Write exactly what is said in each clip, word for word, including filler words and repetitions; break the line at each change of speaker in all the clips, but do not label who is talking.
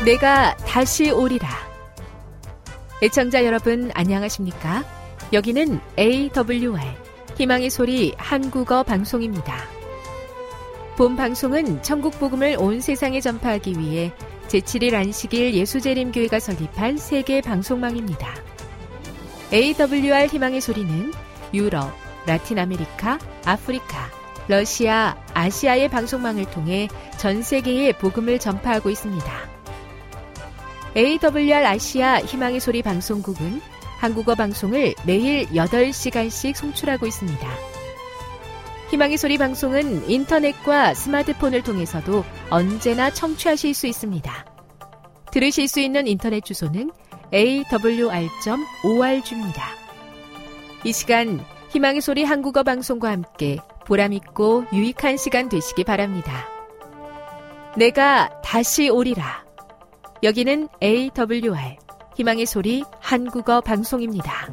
내가 다시 오리라. 애청자 여러분 안녕하십니까? 여기는 에이더블유알 희망의 소리 한국어 방송입니다. 본 방송은 천국 복음을 온 세상에 전파하기 위해 제칠 일 안식일 예수재림교회가 설립한 세계 방송망입니다. 에이더블유알 희망의 소리는 유럽, 라틴 아메리카, 아프리카, 러시아, 아시아의 방송망을 통해 전 세계에 복음을 전파하고 있습니다. 에이더블유알 아시아 희망의 소리 방송국은 한국어 방송을 매일 여덟 시간씩 송출하고 있습니다. 희망의 소리 방송은 인터넷과 스마트폰을 통해서도 언제나 청취하실 수 있습니다. 들으실 수 있는 인터넷 주소는 에이더블유알 닷 오알지입니다. 이 시간 희망의 소리 한국어 방송과 함께 보람있고 유익한 시간 되시기 바랍니다. 내가 다시 오리라. 여기는 에이더블유알 희망의 소리 한국어 방송입니다.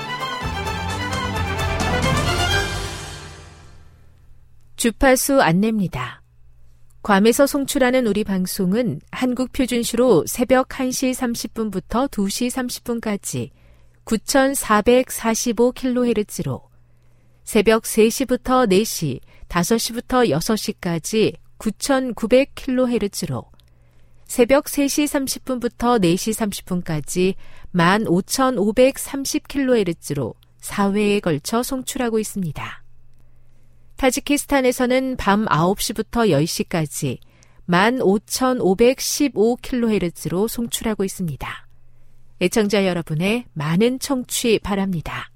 주파수 안내입니다. 괌에서 송출하는 우리 방송은 한국 표준시로 새벽 한 시 삼십 분부터 두 시 삼십 분까지 구천사백사십오 킬로헤르츠로, 새벽 세 시부터 네 시, 다섯 시부터 여섯 시까지 구천구백 킬로헤르츠로, 새벽 세 시 삼십 분부터 네 시 삼십 분까지 만 오천오백삼십 킬로헤르츠로 사 회에 걸쳐 송출하고 있습니다. 타지키스탄에서는 밤 아홉 시부터 열 시까지 만 오천오백십오 킬로헤르츠로 송출하고 있습니다. 애청자 여러분의 많은 청취 바랍니다.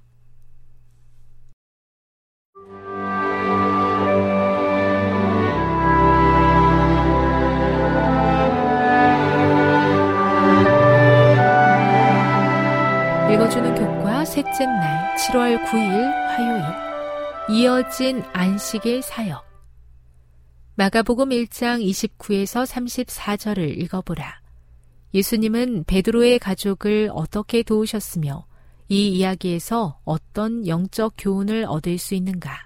읽어주는 교과 셋째 날 칠월 구일 화요일, 이어진 안식일 사역. 마가복음 일 장 이십구에서 삼십사 절을 읽어보라. 예수님은 베드로의 가족을 어떻게 도우셨으며 이 이야기에서 어떤 영적 교훈을 얻을 수 있는가?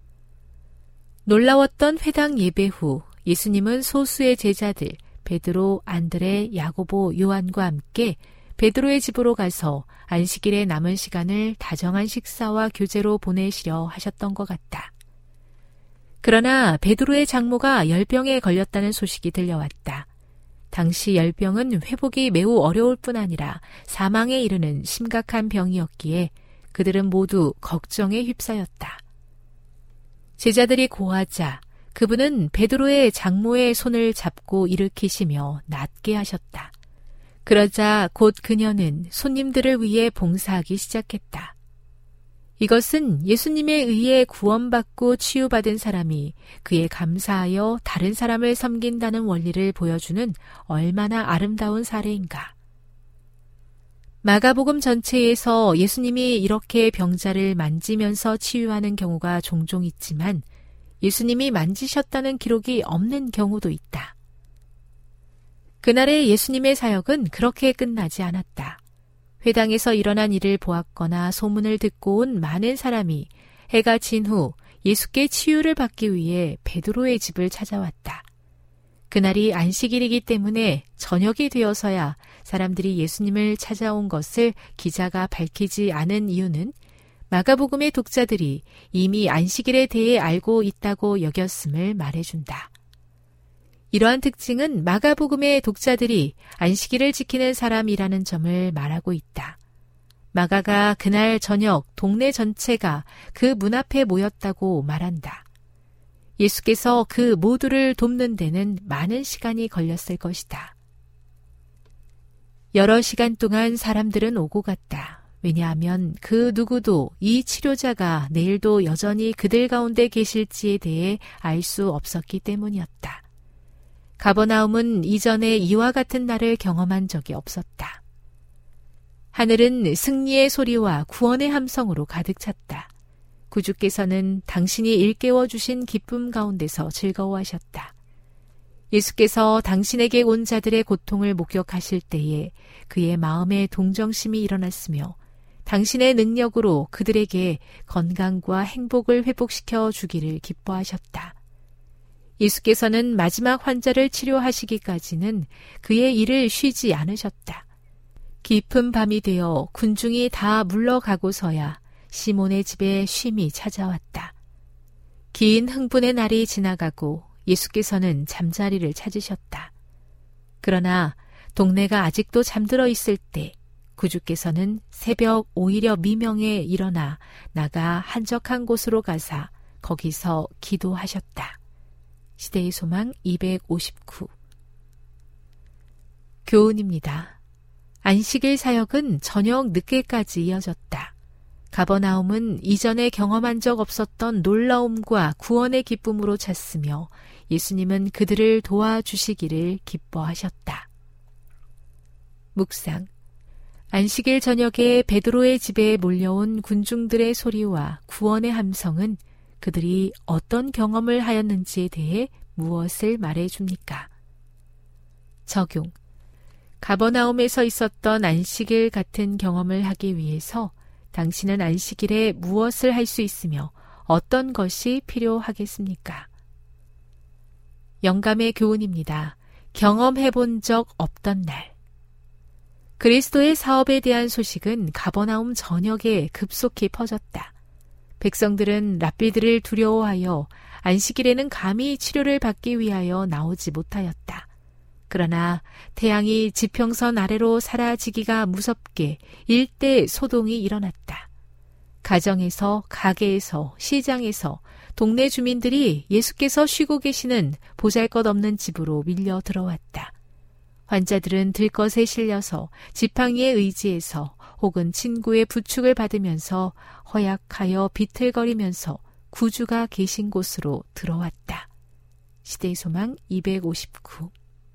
놀라웠던 회당 예배 후 예수님은 소수의 제자들 베드로, 안드레, 야고보, 요한과 함께 베드로의 집으로 가서 안식일에 남은 시간을 다정한 식사와 교제로 보내시려 하셨던 것 같다. 그러나 베드로의 장모가 열병에 걸렸다는 소식이 들려왔다. 당시 열병은 회복이 매우 어려울 뿐 아니라 사망에 이르는 심각한 병이었기에 그들은 모두 걱정에 휩싸였다. 제자들이 고하자 그분은 베드로의 장모의 손을 잡고 일으키시며 낫게 하셨다. 그러자 곧 그녀는 손님들을 위해 봉사하기 시작했다. 이것은 예수님에 의해 구원받고 치유받은 사람이 그에 감사하여 다른 사람을 섬긴다는 원리를 보여주는 얼마나 아름다운 사례인가. 마가복음 전체에서 예수님이 이렇게 병자를 만지면서 치유하는 경우가 종종 있지만 예수님이 만지셨다는 기록이 없는 경우도 있다. 그날의 예수님의 사역은 그렇게 끝나지 않았다. 회당에서 일어난 일을 보았거나 소문을 듣고 온 많은 사람이 해가 진 후 예수께 치유를 받기 위해 베드로의 집을 찾아왔다. 그날이 안식일이기 때문에 저녁이 되어서야 사람들이 예수님을 찾아온 것을 기자가 밝히지 않은 이유는 마가복음의 독자들이 이미 안식일에 대해 알고 있다고 여겼음을 말해준다. 이러한 특징은 마가복음의 독자들이 안식일을 지키는 사람이라는 점을 말하고 있다. 마가가 그날 저녁 동네 전체가 그 문 앞에 모였다고 말한다. 예수께서 그 모두를 돕는 데는 많은 시간이 걸렸을 것이다. 여러 시간 동안 사람들은 오고 갔다. 왜냐하면 그 누구도 이 치료자가 내일도 여전히 그들 가운데 계실지에 대해 알 수 없었기 때문이었다. 가버나움은 이전에 이와 같은 날을 경험한 적이 없었다. 하늘은 승리의 소리와 구원의 함성으로 가득 찼다. 구주께서는 당신이 일깨워 주신 기쁨 가운데서 즐거워하셨다. 예수께서 당신에게 온 자들의 고통을 목격하실 때에 그의 마음에 동정심이 일어났으며 당신의 능력으로 그들에게 건강과 행복을 회복시켜 주기를 기뻐하셨다. 예수께서는 마지막 환자를 치료하시기까지는 그의 일을 쉬지 않으셨다. 깊은 밤이 되어 군중이 다 물러가고서야 시몬의 집에 쉼이 찾아왔다. 긴 흥분의 날이 지나가고 예수께서는 잠자리를 찾으셨다. 그러나 동네가 아직도 잠들어 있을 때 구주께서는 새벽 오히려 미명에 일어나 나가 한적한 곳으로 가사 거기서 기도하셨다. 시대의 소망 이백오십구. 교훈입니다. 안식일 사역은 저녁 늦게까지 이어졌다. 가버나움은 이전에 경험한 적 없었던 놀라움과 구원의 기쁨으로 찼으며 예수님은 그들을 도와주시기를 기뻐하셨다. 묵상. 안식일 저녁에 베드로의 집에 몰려온 군중들의 소리와 구원의 함성은 그들이 어떤 경험을 하였는지에 대해 무엇을 말해줍니까? 적용. 가버나움에서 있었던 안식일 같은 경험을 하기 위해서 당신은 안식일에 무엇을 할 수 있으며 어떤 것이 필요하겠습니까? 영감의 교훈입니다. 경험해본 적 없던 날. 그리스도의 사업에 대한 소식은 가버나움 전역에 급속히 퍼졌다. 백성들은 랍비들을 두려워하여 안식일에는 감히 치료를 받기 위하여 나오지 못하였다. 그러나 태양이 지평선 아래로 사라지기가 무섭게 일대 소동이 일어났다. 가정에서, 가게에서, 시장에서 동네 주민들이 예수께서 쉬고 계시는 보잘것없는 집으로 밀려 들어왔다. 환자들은 들것에 실려서 지팡이에 의지해서 혹은 친구의 부축을 받으면서 허약하여 비틀거리면서 구주가 계신 곳으로 들어왔다. 시대의 소망 이백오십구.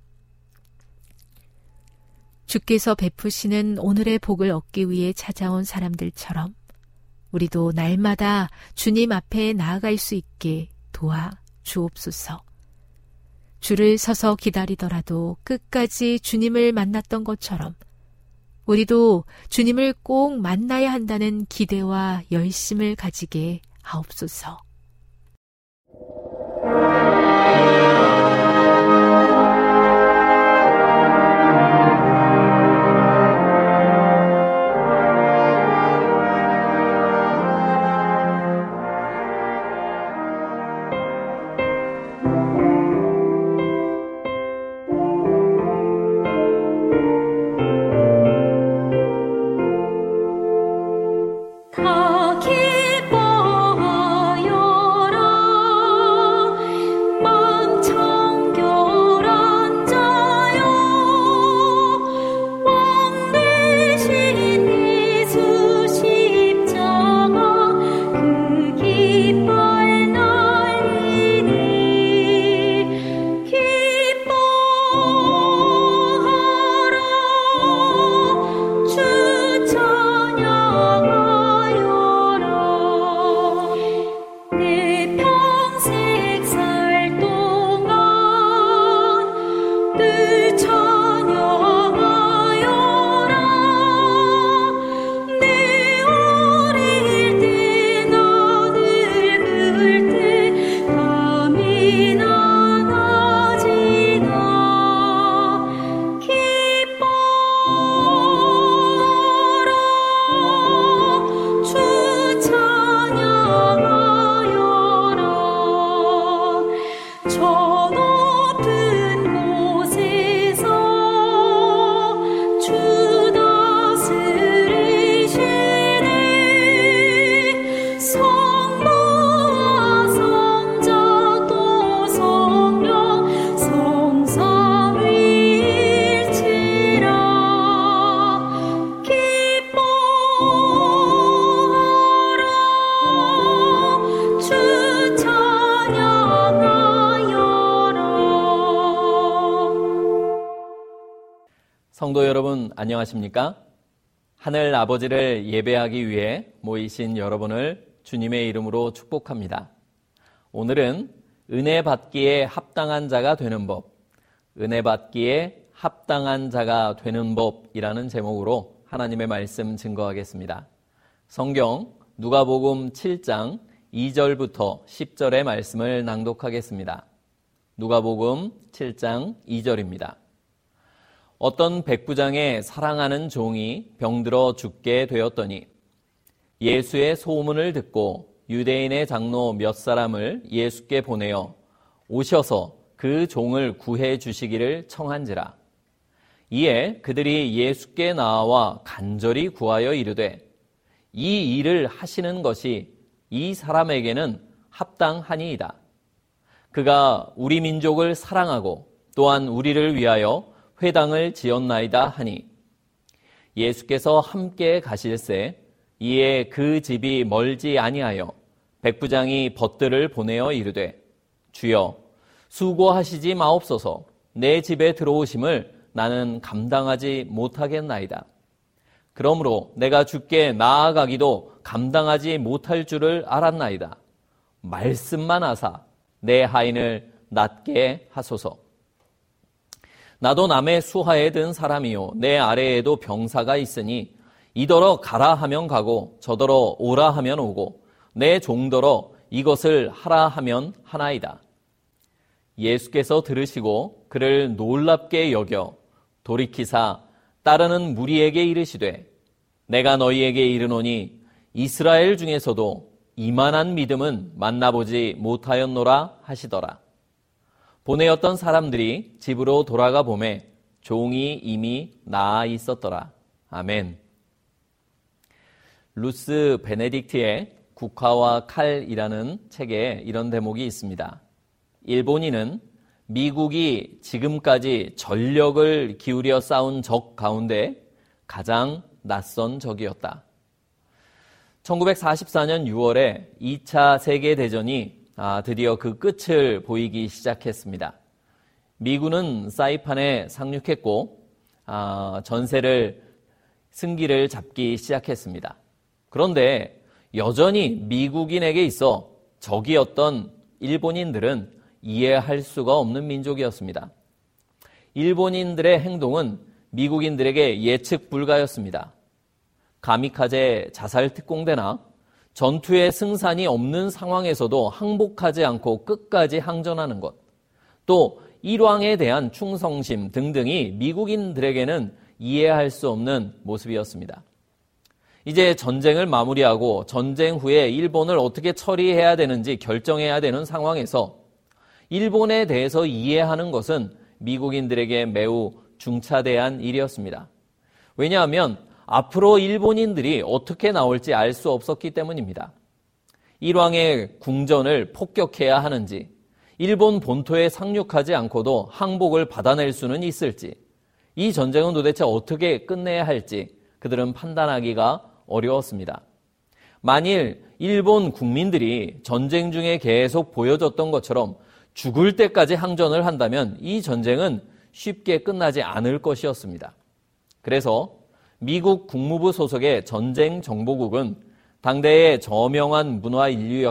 주께서 베푸시는 오늘의 복을 얻기 위해 찾아온 사람들처럼 우리도 날마다 주님 앞에 나아갈 수 있게 도와 주옵소서. 주를 서서 기다리더라도 끝까지 주님을 만났던 것처럼 우리도 주님을 꼭 만나야 한다는 기대와 열심을 가지게 하옵소서.
성도 여러분 안녕하십니까? 하늘 아버지를 예배하기 위해 모이신 여러분을 주님의 이름으로 축복합니다. 오늘은 은혜 받기에 합당한 자가 되는 법, 은혜 받기에 합당한 자가 되는 법이라는 제목으로 하나님의 말씀 증거하겠습니다. 성경 누가복음 칠 장 이 절부터 십 절의 말씀을 낭독하겠습니다. 누가복음 칠 장 이 절입니다. 어떤 백부장의 사랑하는 종이 병들어 죽게 되었더니 예수의 소문을 듣고 유대인의 장로 몇 사람을 예수께 보내어 오셔서 그 종을 구해 주시기를 청한지라. 이에 그들이 예수께 나와 간절히 구하여 이르되 이 일을 하시는 것이 이 사람에게는 합당하니이다. 그가 우리 민족을 사랑하고 또한 우리를 위하여 회당을 지었나이다 하니 예수께서 함께 가실새 이에 그 집이 멀지 아니하여 백부장이 벗들을 보내어 이르되 주여 수고하시지 마옵소서. 내 집에 들어오심을 나는 감당하지 못하겠나이다. 그러므로 내가 주께 나아가기도 감당하지 못할 줄을 알았나이다. 말씀만 하사 내 하인을 낫게 하소서. 나도 남의 수하에 든 사람이요 내 아래에도 병사가 있으니 이더러 가라 하면 가고 저더러 오라 하면 오고 내 종더러 이것을 하라 하면 하나이다. 예수께서 들으시고 그를 놀랍게 여겨 돌이키사 따르는 무리에게 이르시되 내가 너희에게 이르노니 이스라엘 중에서도 이만한 믿음은 만나보지 못하였노라 하시더라. 보내었던 사람들이 집으로 돌아가 보매 종이 이미 나아 있었더라. 아멘. 루스 베네딕트의 국화와 칼이라는 책에 이런 대목이 있습니다. 일본인은 미국이 지금까지 전력을 기울여 싸운 적 가운데 가장 낯선 적이었다. 천구백사십사 년 유월에 이 차 세계대전이 드디어 그 끝을 보이기 시작했습니다. 미군은 사이판에 상륙했고 전세를 승기를 잡기 시작했습니다. 그런데 여전히 미국인에게 있어 적이었던 일본인들은 이해할 수가 없는 민족이었습니다. 일본인들의 행동은 미국인들에게 예측 불가였습니다. 가미카제 자살 특공대나 전투의 승산이 없는 상황에서도 항복하지 않고 끝까지 항전하는 것, 또 일왕에 대한 충성심 등등이 미국인들에게는 이해할 수 없는 모습이었습니다. 이제 전쟁을 마무리하고 전쟁 후에 일본을 어떻게 처리해야 되는지 결정해야 되는 상황에서 일본에 대해서 이해하는 것은 미국인들에게 매우 중차대한 일이었습니다. 왜냐하면 앞으로 일본인들이 어떻게 나올지 알 수 없었기 때문입니다. 일왕의 궁전을 폭격해야 하는지, 일본 본토에 상륙하지 않고도 항복을 받아낼 수는 있을지, 이 전쟁은 도대체 어떻게 끝내야 할지 그들은 판단하기가 어려웠습니다. 만일 일본 국민들이 전쟁 중에 계속 보여줬던 것처럼 죽을 때까지 항전을 한다면 이 전쟁은 쉽게 끝나지 않을 것이었습니다. 그래서 미국 국무부 소속의 전쟁정보국은 당대의 저명한 문화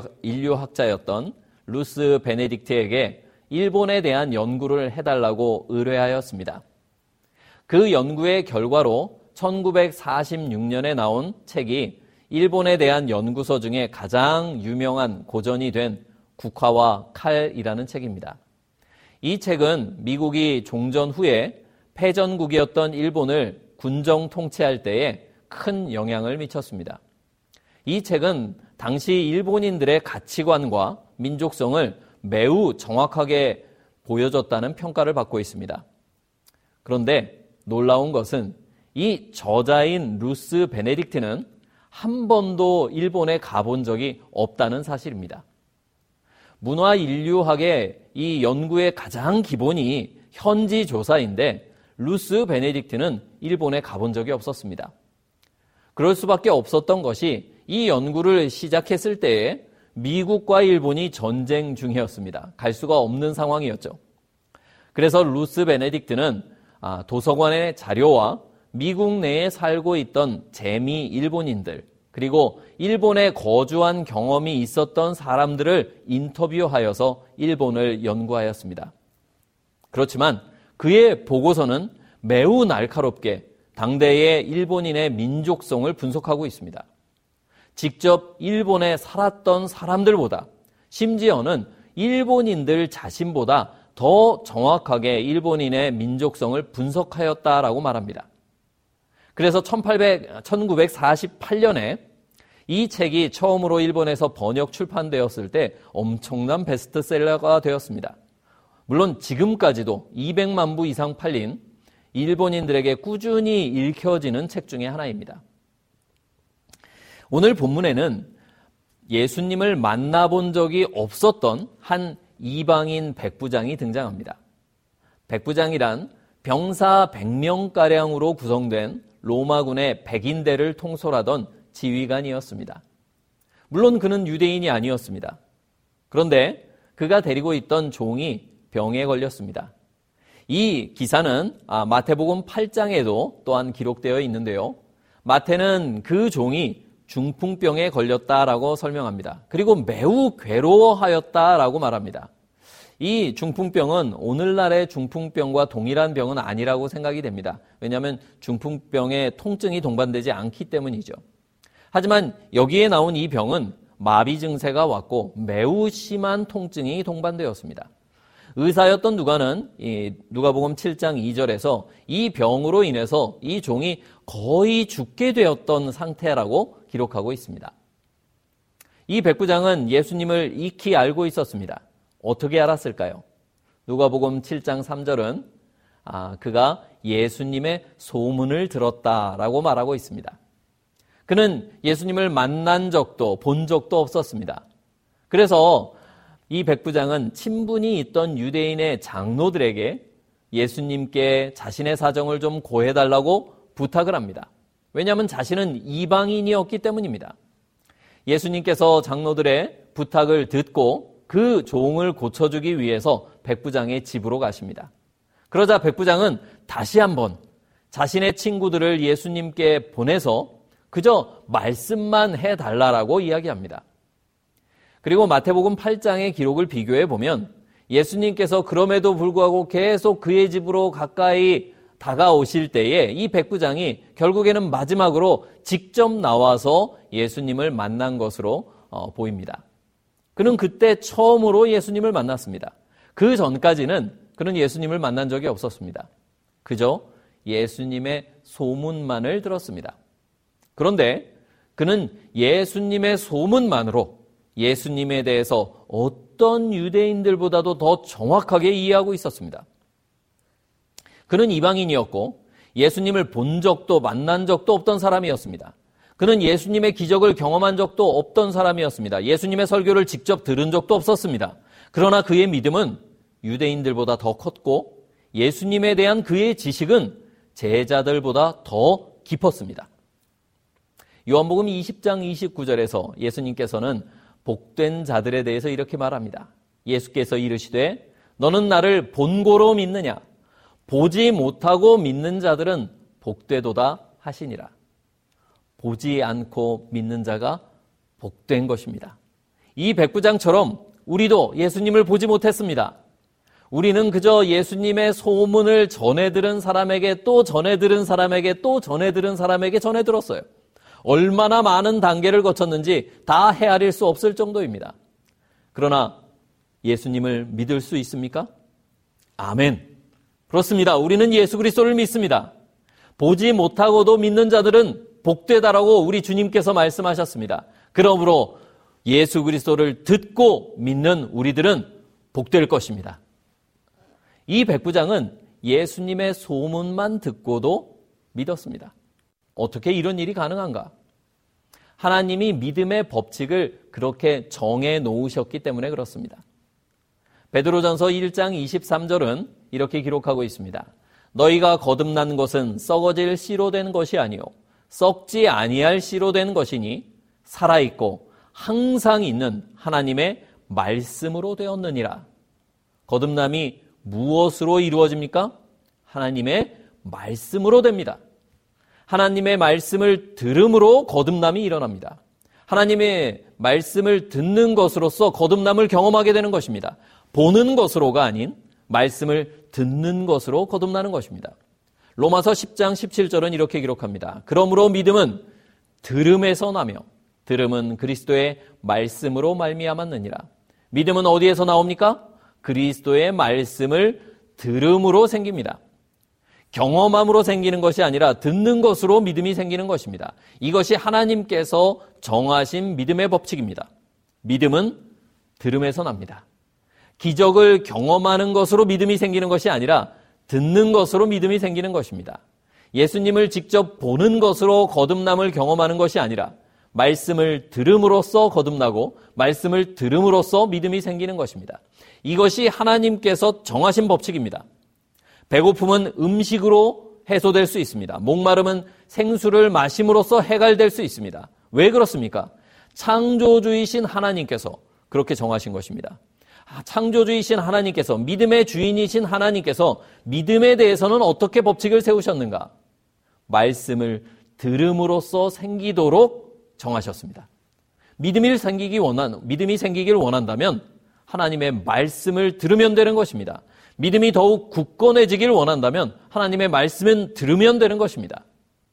인류학자였던 루스 베네딕트에게 일본에 대한 연구를 해달라고 의뢰하였습니다. 그 연구의 결과로 천구백사십육 년에 나온 책이 일본에 대한 연구서 중에 가장 유명한 고전이 된 국화와 칼이라는 책입니다. 이 책은 미국이 종전 후에 패전국이었던 일본을 군정 통치할 때에 큰 영향을 미쳤습니다. 이 책은 당시 일본인들의 가치관과 민족성을 매우 정확하게 보여줬다는 평가를 받고 있습니다. 그런데 놀라운 것은 이 저자인 루스 베네딕트는 한 번도 일본에 가본 적이 없다는 사실입니다. 문화 인류학의 이 연구의 가장 기본이 현지 조사인데 루스 베네딕트는 일본에 가본 적이 없었습니다. 그럴 수밖에 없었던 것이 이 연구를 시작했을 때에 미국과 일본이 전쟁 중이었습니다. 갈 수가 없는 상황이었죠. 그래서 루스 베네딕트는 도서관의 자료와 미국 내에 살고 있던 재미 일본인들, 그리고 일본에 거주한 경험이 있었던 사람들을 인터뷰하여서 일본을 연구하였습니다. 그렇지만 그의 보고서는 매우 날카롭게 당대의 일본인의 민족성을 분석하고 있습니다. 직접 일본에 살았던 사람들보다, 심지어는 일본인들 자신보다 더 정확하게 일본인의 민족성을 분석하였다라고 말합니다. 그래서 천구백사십팔 년에 이 책이 처음으로 일본에서 번역 출판되었을 때 엄청난 베스트셀러가 되었습니다. 물론 지금까지도 이백만 부 이상 팔린 일본인들에게 꾸준히 읽혀지는 책 중에 하나입니다. 오늘 본문에는 예수님을 만나본 적이 없었던 한 이방인 백부장이 등장합니다. 백부장이란 병사 백 명가량으로 구성된 로마군의 백인대를 통솔하던 지휘관이었습니다. 물론 그는 유대인이 아니었습니다. 그런데 그가 데리고 있던 종이 병에 걸렸습니다. 이 기사는 마태복음 팔 장에도 또한 기록되어 있는데요. 마태는 그 종이 중풍병에 걸렸다라고 설명합니다. 그리고 매우 괴로워하였다라고 말합니다. 이 중풍병은 오늘날의 중풍병과 동일한 병은 아니라고 생각이 됩니다. 왜냐하면 중풍병에 통증이 동반되지 않기 때문이죠. 하지만 여기에 나온 이 병은 마비 증세가 왔고 매우 심한 통증이 동반되었습니다. 의사였던 누가는 이 누가복음 칠 장 이 절에서 이 병으로 인해서 이 종이 거의 죽게 되었던 상태라고 기록하고 있습니다. 이 백부장은 예수님을 익히 알고 있었습니다. 어떻게 알았을까요? 누가복음 칠 장 삼 절은 아, 그가 예수님의 소문을 들었다라고 말하고 있습니다. 그는 예수님을 만난 적도 본 적도 없었습니다. 그래서 이 백부장은 친분이 있던 유대인의 장로들에게 예수님께 자신의 사정을 좀 고해달라고 부탁을 합니다. 왜냐하면 자신은 이방인이었기 때문입니다. 예수님께서 장로들의 부탁을 듣고 그 종을 고쳐주기 위해서 백부장의 집으로 가십니다. 그러자 백부장은 다시 한번 자신의 친구들을 예수님께 보내서 그저 말씀만 해달라고 이야기합니다. 그리고 마태복음 팔 장의 기록을 비교해 보면 예수님께서 그럼에도 불구하고 계속 그의 집으로 가까이 다가오실 때에 이 백부장이 결국에는 마지막으로 직접 나와서 예수님을 만난 것으로 어, 보입니다. 그는 그때 처음으로 예수님을 만났습니다. 그 전까지는 그는 예수님을 만난 적이 없었습니다. 그저 예수님의 소문만을 들었습니다. 그런데 그는 예수님의 소문만으로 예수님에 대해서 어떤 유대인들보다도 더 정확하게 이해하고 있었습니다. 그는 이방인이었고 예수님을 본 적도 만난 적도 없던 사람이었습니다. 그는 예수님의 기적을 경험한 적도 없던 사람이었습니다. 예수님의 설교를 직접 들은 적도 없었습니다. 그러나 그의 믿음은 유대인들보다 더 컸고 예수님에 대한 그의 지식은 제자들보다 더 깊었습니다. 요한복음 이십 장 이십구 절에서 예수님께서는 복된 자들에 대해서 이렇게 말합니다. 예수께서 이르시되 너는 나를 본고로 믿느냐? 보지 못하고 믿는 자들은 복되도다 하시니라. 보지 않고 믿는 자가 복된 것입니다. 이 백부장처럼 우리도 예수님을 보지 못했습니다. 우리는 그저 예수님의 소문을 전해 들은 사람에게 또 전해 들은 사람에게 또 전해 들은 사람에게 전해 들었어요. 얼마나 많은 단계를 거쳤는지 다 헤아릴 수 없을 정도입니다. 그러나 예수님을 믿을 수 있습니까? 아멘. 그렇습니다. 우리는 예수 그리스도를 믿습니다. 보지 못하고도 믿는 자들은 복되다라고 우리 주님께서 말씀하셨습니다. 그러므로 예수 그리스도를 듣고 믿는 우리들은 복될 것입니다. 이 백부장은 예수님의 소문만 듣고도 믿었습니다. 어떻게 이런 일이 가능한가? 하나님이 믿음의 법칙을 그렇게 정해 놓으셨기 때문에 그렇습니다. 베드로전서 일 장 이십삼 절은 이렇게 기록하고 있습니다. 너희가 거듭난 것은 썩어질 씨로 된 것이 아니요 썩지 아니할 씨로 된 것이니 살아있고 항상 있는 하나님의 말씀으로 되었느니라. 거듭남이 무엇으로 이루어집니까? 하나님의 말씀으로 됩니다. 하나님의 말씀을 들음으로 거듭남이 일어납니다. 하나님의 말씀을 듣는 것으로서 거듭남을 경험하게 되는 것입니다. 보는 것으로가 아닌 말씀을 듣는 것으로 거듭나는 것입니다. 로마서 십 장 십칠 절은 이렇게 기록합니다. 그러므로 믿음은 들음에서 나며 들음은 그리스도의 말씀으로 말미암았느니라. 믿음은 어디에서 나옵니까? 그리스도의 말씀을 들음으로 생깁니다. 경험함으로 생기는 것이 아니라 듣는 것으로 믿음이 생기는 것입니다. 이것이 하나님께서 정하신 믿음의 법칙입니다. 믿음은 들음에서 납니다. 기적을 경험하는 것으로 믿음이 생기는 것이 아니라 듣는 것으로 믿음이 생기는 것입니다. 예수님을 직접 보는 것으로 거듭남을 경험하는 것이 아니라 말씀을 들음으로써 거듭나고 말씀을 들음으로써 믿음이 생기는 것입니다. 이것이 하나님께서 정하신 법칙입니다. 배고픔은 음식으로 해소될 수 있습니다. 목마름은 생수를 마심으로써 해갈될 수 있습니다. 왜 그렇습니까? 창조주이신 하나님께서 그렇게 정하신 것입니다. 창조주이신 하나님께서, 믿음의 주인이신 하나님께서 믿음에 대해서는 어떻게 법칙을 세우셨는가? 말씀을 들음으로써 생기도록 정하셨습니다. 믿음이 생기기 원한, 믿음이 생기기를 원한다면 하나님의 말씀을 들으면 되는 것입니다. 믿음이 더욱 굳건해지기를 원한다면 하나님의 말씀은 들으면 되는 것입니다.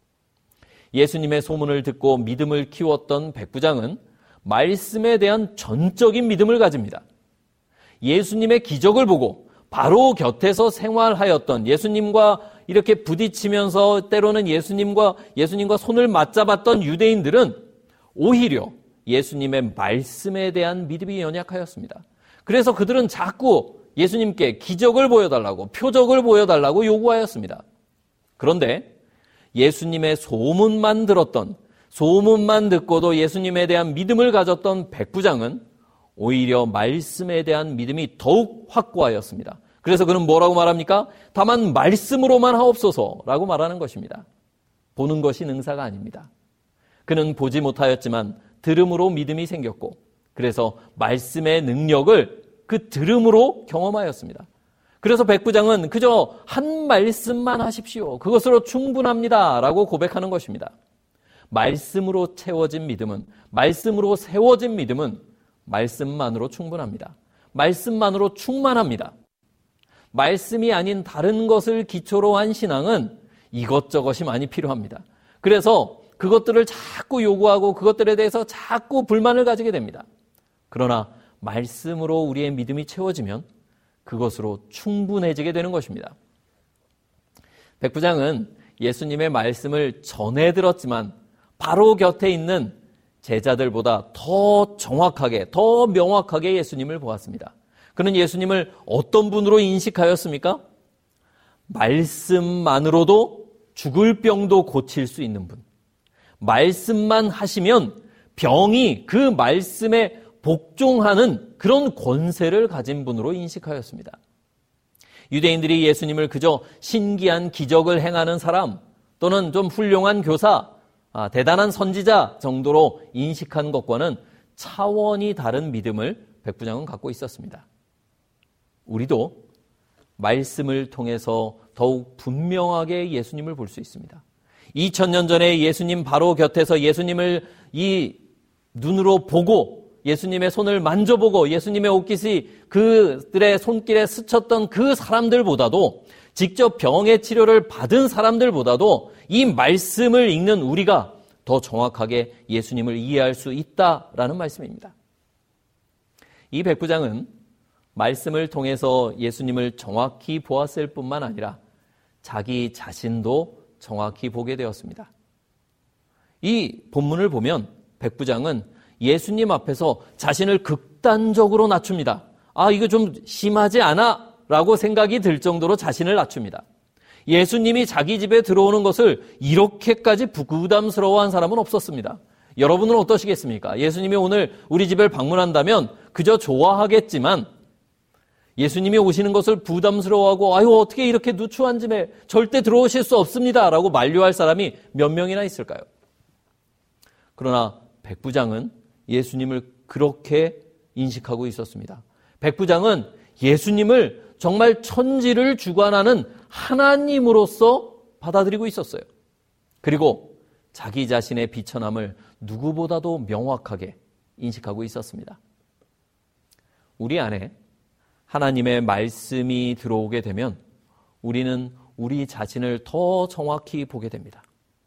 예수님의 소문을 듣고 믿음을 키웠던 백부장은 말씀에 대한 전적인 믿음을 가집니다. 예수님의 기적을 보고 바로 곁에서 생활하였던, 예수님과 이렇게 부딪히면서 때로는 예수님과 예수님과 손을 맞잡았던 유대인들은 오히려 예수님의 말씀에 대한 믿음이 연약하였습니다. 그래서 그들은 자꾸 예수님께 기적을 보여달라고, 표적을 보여달라고 요구하였습니다. 그런데 예수님의 소문만 들었던, 소문만 듣고도 예수님에 대한 믿음을 가졌던 백부장은 오히려 말씀에 대한 믿음이 더욱 확고하였습니다. 그래서 그는 뭐라고 말합니까? 다만 말씀으로만 하옵소서라고 말하는 것입니다. 보는 것이 능사가 아닙니다. 그는 보지 못하였지만 들음으로 믿음이 생겼고, 그래서 말씀의 능력을 그 들음으로 경험하였습니다. 그래서 백부장은 그저 한 말씀만 하십시오, 그것으로 충분합니다 라고 고백하는 것입니다. 말씀으로 채워진 믿음은, 말씀으로 세워진 믿음은 말씀만으로 충분합니다. 말씀만으로 충만합니다. 말씀이 아닌 다른 것을 기초로 한 신앙은 이것저것이 많이 필요합니다. 그래서 그것들을 자꾸 요구하고 그것들에 대해서 자꾸 불만을 가지게 됩니다. 그러나 말씀으로 우리의 믿음이 채워지면 그것으로 충분해지게 되는 것입니다. 백부장은 예수님의 말씀을 전해 들었지만 바로 곁에 있는 제자들보다 더 정확하게, 더 명확하게 예수님을 보았습니다. 그는 예수님을 어떤 분으로 인식하였습니까? 말씀만으로도 죽을 병도 고칠 수 있는 분. 말씀만 하시면 병이 그 말씀에 복종하는 그런 권세를 가진 분으로 인식하였습니다. 유대인들이 예수님을 그저 신기한 기적을 행하는 사람, 또는 좀 훌륭한 교사, 아, 대단한 선지자 정도로 인식한 것과는 차원이 다른 믿음을 백부장은 갖고 있었습니다. 우리도 말씀을 통해서 더욱 분명하게 예수님을 볼 수 있습니다. 이천 년 전에 예수님 바로 곁에서 예수님을 이 눈으로 보고 예수님의 손을 만져보고 예수님의 옷깃이 그들의 손길에 스쳤던 그 사람들보다도, 직접 병의 치료를 받은 사람들보다도 이 말씀을 읽는 우리가 더 정확하게 예수님을 이해할 수 있다라는 말씀입니다. 이 백부장은 말씀을 통해서 예수님을 정확히 보았을 뿐만 아니라 자기 자신도 정확히 보게 되었습니다. 이 본문을 보면 백부장은 예수님 앞에서 자신을 극단적으로 낮춥니다. 아, 이거 좀 심하지 않아? 라고 생각이 들 정도로 자신을 낮춥니다. 예수님이 자기 집에 들어오는 것을 이렇게까지 부담스러워한 사람은 없었습니다. 여러분은 어떠시겠습니까? 예수님이 오늘 우리 집을 방문한다면 그저 좋아하겠지만 예수님이 오시는 것을 부담스러워하고 아유 어떻게 이렇게 누추한 집에 절대 들어오실 수 없습니다 라고 만류할 사람이 몇 명이나 있을까요? 그러나 백부장은 예수님을 그렇게 인식하고 있었습니다. 백부장은 예수님을 정말 천지를 주관하는 하나님으로서 받아들이고 있었어요. 그리고 자기 자신의 비천함을 누구보다도 명확하게 인식하고 있었습니다. 우리 안에 하나님의 말씀이 들어오게 되면 우리는 우리 자신을 더 정확히 보게 됩니다.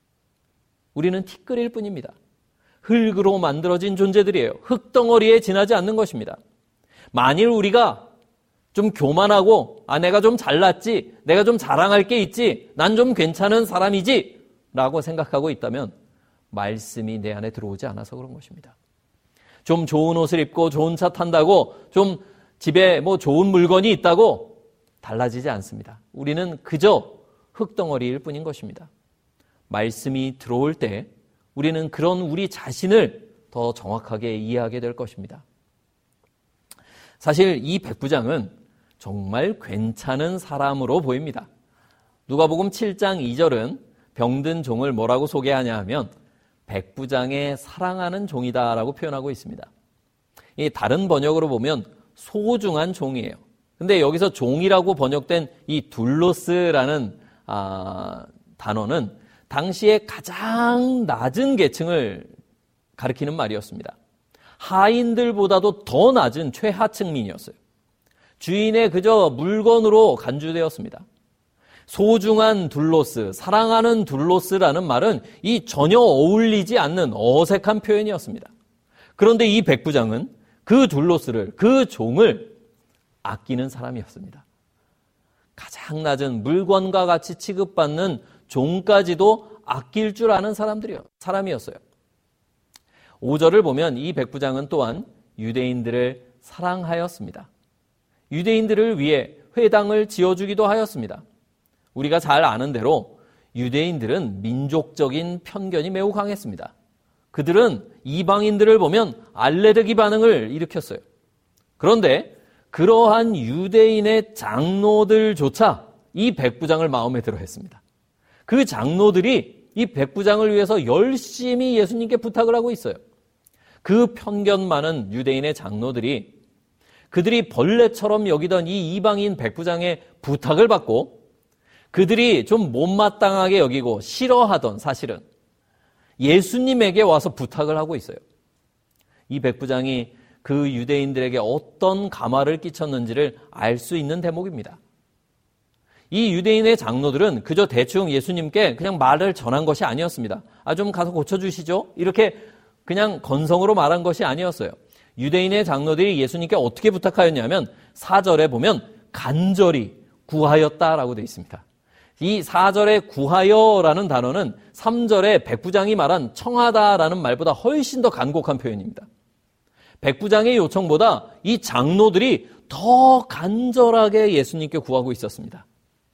우리는 티끌일 뿐입니다. 흙으로 만들어진 존재들이에요. 흙덩어리에 지나지 않는 것입니다. 만일 우리가 좀 교만하고 아 내가 좀 잘났지, 내가 좀 자랑할 게 있지, 난 좀 괜찮은 사람이지 라고 생각하고 있다면 말씀이 내 안에 들어오지 않아서 그런 것입니다. 좀 좋은 옷을 입고 좋은 차 탄다고, 좀 집에 뭐 좋은 물건이 있다고 달라지지 않습니다. 우리는 그저 흙덩어리일 뿐인 것입니다. 말씀이 들어올 때 우리는 그런 우리 자신을 더 정확하게 이해하게 될 것입니다. 사실 이 백부장은 정말 괜찮은 사람으로 보입니다. 누가복음 칠 장 이 절은 병든 종을 뭐라고 소개하냐 하면 백부장의 사랑하는 종이다라고 표현하고 있습니다. 이 다른 번역으로 보면 소중한 종이에요. 근데 여기서 종이라고 번역된 이 둘로스라는 아, 단어는 당시에 가장 낮은 계층을 가리키는 말이었습니다. 하인들보다도 더 낮은 최하층민이었어요. 주인의 그저 물건으로 간주되었습니다. 소중한 둘로스, 사랑하는 둘로스라는 말은 이 전혀 어울리지 않는 어색한 표현이었습니다. 그런데 이 백부장은 그 둘로스를, 그 종을 아끼는 사람이었습니다. 가장 낮은 물건과 같이 취급받는 종까지도 아낄 줄 아는 사람들이요, 사람이었어요. 오 절을 보면 이 백부장은 또한 유대인들을 사랑하였습니다. 유대인들을 위해 회당을 지어주기도 하였습니다. 우리가 잘 아는 대로 유대인들은 민족적인 편견이 매우 강했습니다. 그들은 이방인들을 보면 알레르기 반응을 일으켰어요. 그런데 그러한 유대인의 장로들조차 이 백부장을 마음에 들어 했습니다. 그 장로들이 이 백부장을 위해서 열심히 예수님께 부탁을 하고 있어요. 그 편견 많은 유대인의 장로들이 그들이 벌레처럼 여기던 이 이방인 백부장의 부탁을 받고 그들이 좀 못마땅하게 여기고 싫어하던 사실은 예수님에게 와서 부탁을 하고 있어요. 이 백부장이 그 유대인들에게 어떤 감화를 끼쳤는지를 알 수 있는 대목입니다. 이 유대인의 장로들은 그저 대충 예수님께 그냥 말을 전한 것이 아니었습니다. 아, 좀 가서 고쳐주시죠? 이렇게 그냥 건성으로 말한 것이 아니었어요. 유대인의 장로들이 예수님께 어떻게 부탁하였냐면 사 절에 보면 간절히 구하였다라고 되어 있습니다. 이 사 절에 구하여라는 단어는 삼 절에 백부장이 말한 청하다라는 말보다 훨씬 더 간곡한 표현입니다. 백부장의 요청보다 이 장로들이 더 간절하게 예수님께 구하고 있었습니다.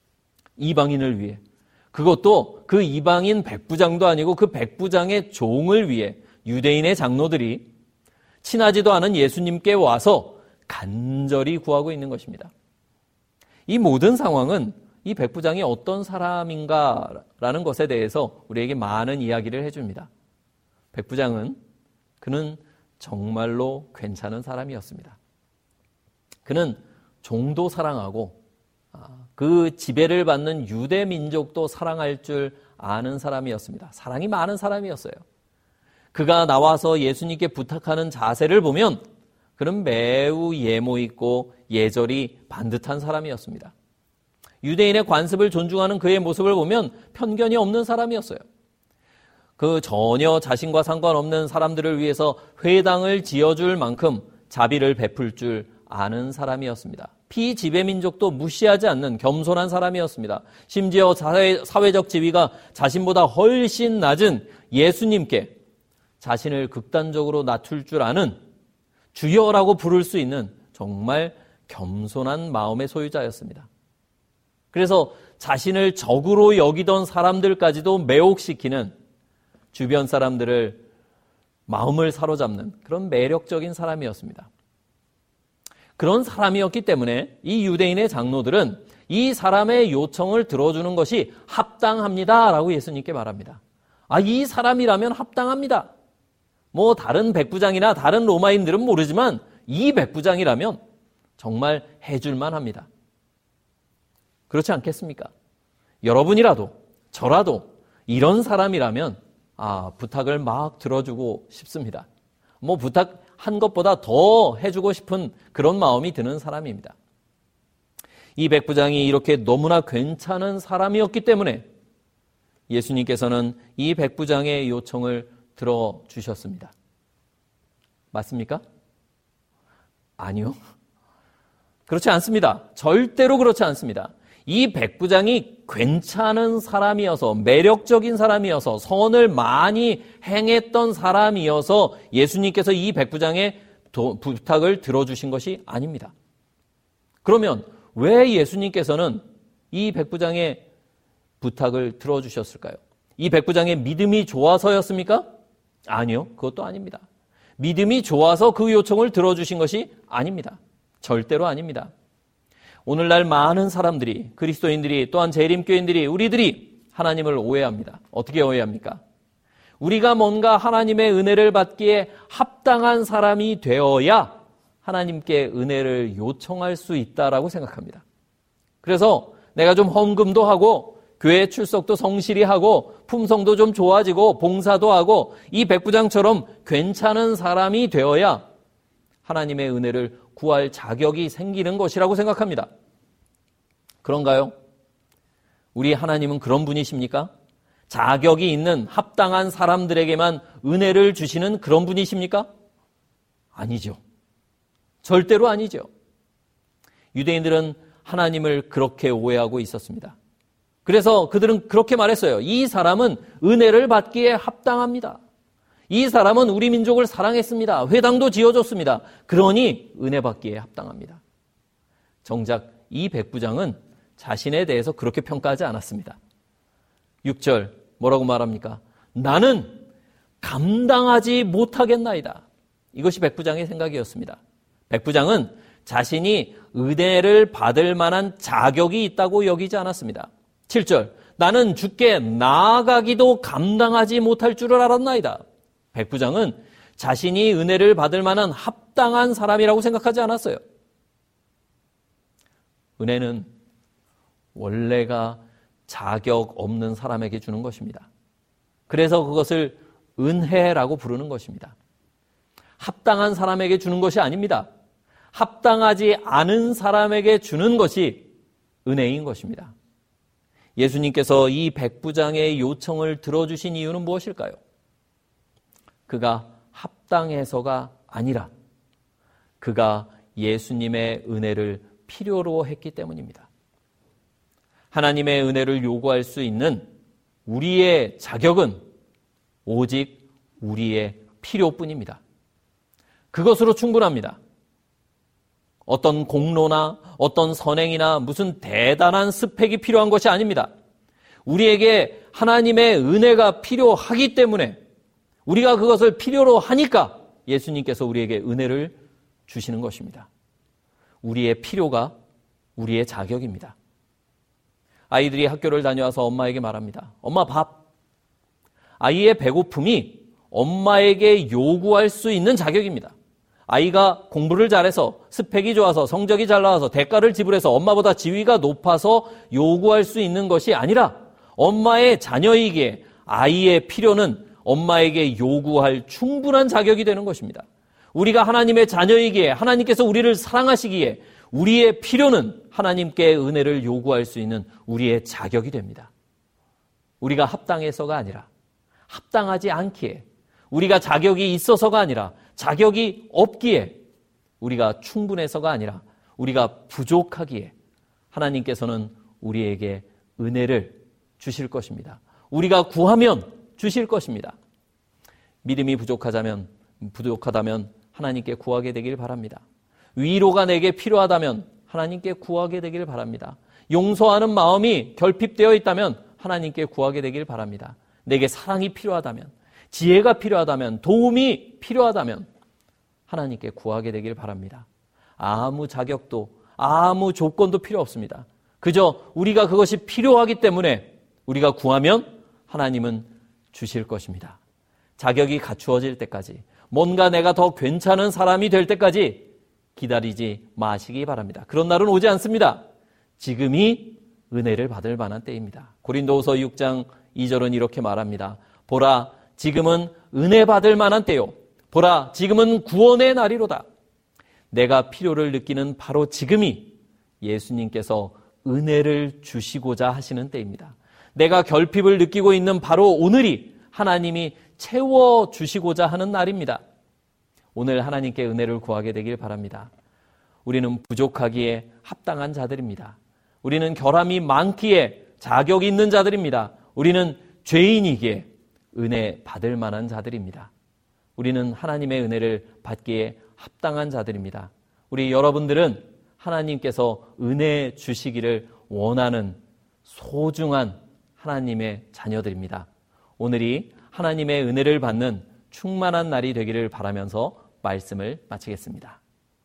이방인을 위해. 그것도 그 이방인 백부장도 아니고 그 백부장의 종을 위해 유대인의 장로들이 친하지도 않은 예수님께 와서 간절히 구하고 있는 것입니다. 이 모든 상황은 이 백부장이 어떤 사람인가라는 것에 대해서 우리에게 많은 이야기를 해줍니다. 백부장은 그는 정말로 괜찮은 사람이었습니다. 그는 종도 사랑하고 그 지배를 받는 유대 민족도 사랑할 줄 아는 사람이었습니다. 사랑이 많은 사람이었어요. 그가 나와서 예수님께 부탁하는 자세를 보면 그는 매우 예모 있고 예절이 반듯한 사람이었습니다. 유대인의 관습을 존중하는 그의 모습을 보면 편견이 없는 사람이었어요. 그 전혀 자신과 상관없는 사람들을 위해서 회당을 지어줄 만큼 자비를 베풀 줄 아는 사람이었습니다. 피지배민족도 무시하지 않는 겸손한 사람이었습니다. 심지어 사회, 사회적 지위가 자신보다 훨씬 낮은 예수님께 자신을 극단적으로 낮출 줄 아는 주여라고 부를 수 있는 정말 겸손한 마음의 소유자였습니다. 그래서 자신을 적으로 여기던 사람들까지도 매혹시키는 주변 사람들을 마음을 사로잡는 그런 매력적인 사람이었습니다. 그런 사람이었기 때문에 이 유대인의 장로들은 이 사람의 요청을 들어주는 것이 합당합니다라고 예수님께 말합니다. 아, 이 사람이라면 합당합니다. 뭐 다른 백부장이나 다른 로마인들은 모르지만 이 백부장이라면 정말 해줄만 합니다. 그렇지 않겠습니까? 여러분이라도 저라도 이런 사람이라면 아, 부탁을 막 들어주고 싶습니다. 뭐 부탁한 것보다 더 해주고 싶은 그런 마음이 드는 사람입니다. 이 백부장이 이렇게 너무나 괜찮은 사람이었기 때문에 예수님께서는 이 백부장의 요청을 들어주셨습니다. 맞습니까? 아니요. 그렇지 않습니다. 절대로 그렇지 않습니다. 이 백부장이 괜찮은 사람이어서, 매력적인 사람이어서, 선을 많이 행했던 사람이어서 예수님께서 이 백부장의 도, 부탁을 들어주신 것이 아닙니다. 그러면 왜 예수님께서는 이 백부장의 부탁을 들어주셨을까요? 이 백부장의 믿음이 좋아서였습니까? 아니요, 그것도 아닙니다. 믿음이 좋아서 그 요청을 들어주신 것이 아닙니다. 절대로 아닙니다. 오늘날 많은 사람들이, 그리스도인들이, 또한 재림교인들이, 우리들이 하나님을 오해합니다. 어떻게 오해합니까? 우리가 뭔가 하나님의 은혜를 받기에 합당한 사람이 되어야 하나님께 은혜를 요청할 수 있다라고 생각합니다. 그래서 내가 좀 헌금도 하고 교회 출석도 성실히 하고 품성도 좀 좋아지고 봉사도 하고 이 백부장처럼 괜찮은 사람이 되어야 하나님의 은혜를 구할 자격이 생기는 것이라고 생각합니다. 그런가요? 우리 하나님은 그런 분이십니까? 자격이 있는 합당한 사람들에게만 은혜를 주시는 그런 분이십니까? 아니죠. 절대로 아니죠. 유대인들은 하나님을 그렇게 오해하고 있었습니다. 그래서 그들은 그렇게 말했어요. 이 사람은 은혜를 받기에 합당합니다. 이 사람은 우리 민족을 사랑했습니다. 회당도 지어줬습니다. 그러니 은혜 받기에 합당합니다. 정작 이 백부장은 자신에 대해서 그렇게 평가하지 않았습니다. 육 절 뭐라고 말합니까? 나는 감당하지 못하겠나이다. 이것이 백부장의 생각이었습니다. 백부장은 자신이 은혜를 받을 만한 자격이 있다고 여기지 않았습니다. 칠 절 나는 주께 나아가기도 감당하지 못할 줄을 알았나이다. 백부장은 자신이 은혜를 받을 만한 합당한 사람이라고 생각하지 않았어요. 은혜는 원래가 자격 없는 사람에게 주는 것입니다. 그래서 그것을 은혜라고 부르는 것입니다. 합당한 사람에게 주는 것이 아닙니다. 합당하지 않은 사람에게 주는 것이 은혜인 것입니다. 예수님께서 이 백부장의 요청을 들어주신 이유는 무엇일까요? 그가 합당해서가 아니라 그가 예수님의 은혜를 필요로 했기 때문입니다. 하나님의 은혜를 요구할 수 있는 우리의 자격은 오직 우리의 필요뿐입니다. 그것으로 충분합니다. 어떤 공로나 어떤 선행이나 무슨 대단한 스펙이 필요한 것이 아닙니다. 우리에게 하나님의 은혜가 필요하기 때문에 우리가 그것을 필요로 하니까 예수님께서 우리에게 은혜를 주시는 것입니다. 우리의 필요가 우리의 자격입니다. 아이들이 학교를 다녀와서 엄마에게 말합니다. 엄마 밥. 아이의 배고픔이 엄마에게 요구할 수 있는 자격입니다. 아이가 공부를 잘해서 스펙이 좋아서 성적이 잘 나와서 대가를 지불해서 엄마보다 지위가 높아서 요구할 수 있는 것이 아니라 엄마의 자녀이기에 아이의 필요는 엄마에게 요구할 충분한 자격이 되는 것입니다. 우리가 하나님의 자녀이기에 하나님께서 우리를 사랑하시기에 우리의 필요는 하나님께 은혜를 요구할 수 있는 우리의 자격이 됩니다. 우리가 합당해서가 아니라 합당하지 않기에 우리가 자격이 있어서가 아니라 자격이 없기에 우리가 충분해서가 아니라 우리가 부족하기에 하나님께서는 우리에게 은혜를 주실 것입니다. 우리가 구하면 주실 것입니다. 믿음이 부족하자면, 부족하다면 하나님께 구하게 되길 바랍니다. 위로가 내게 필요하다면 하나님께 구하게 되길 바랍니다. 용서하는 마음이 결핍되어 있다면 하나님께 구하게 되길 바랍니다. 내게 사랑이 필요하다면, 지혜가 필요하다면, 도움이 필요하다면 하나님께 구하게 되길 바랍니다. 아무 자격도, 아무 조건도 필요 없습니다. 그저 우리가 그것이 필요하기 때문에 우리가 구하면 하나님은 주실 것입니다. 자격이 갖추어질 때까지, 뭔가 내가 더 괜찮은 사람이 될 때까지 기다리지 마시기 바랍니다. 그런 날은 오지 않습니다. 지금이 은혜를 받을 만한 때입니다. 고린도후서 육 장 이 절은 이렇게 말합니다. 보라, 지금은 은혜 받을 만한 때요. 보라, 지금은 구원의 날이로다. 내가 필요를 느끼는 바로 지금이 예수님께서 은혜를 주시고자 하시는 때입니다. 내가 결핍을 느끼고 있는 바로 오늘이 하나님이 채워주시고자 하는 날입니다. 오늘 하나님께 은혜를 구하게 되길 바랍니다. 우리는 부족하기에 합당한 자들입니다. 우리는 결함이 많기에 자격 있는 자들입니다. 우리는 죄인이기에 은혜 받을 만한 자들입니다. 우리는 하나님의 은혜를 받기에 합당한 자들입니다. 우리 여러분들은 하나님께서 은혜 주시기를 원하는 소중한 하나님의 자녀들입니다. 오늘이 하나님의 은혜를 받는 충만한 날이 되기를 바라면서 말씀을 마치겠습니다.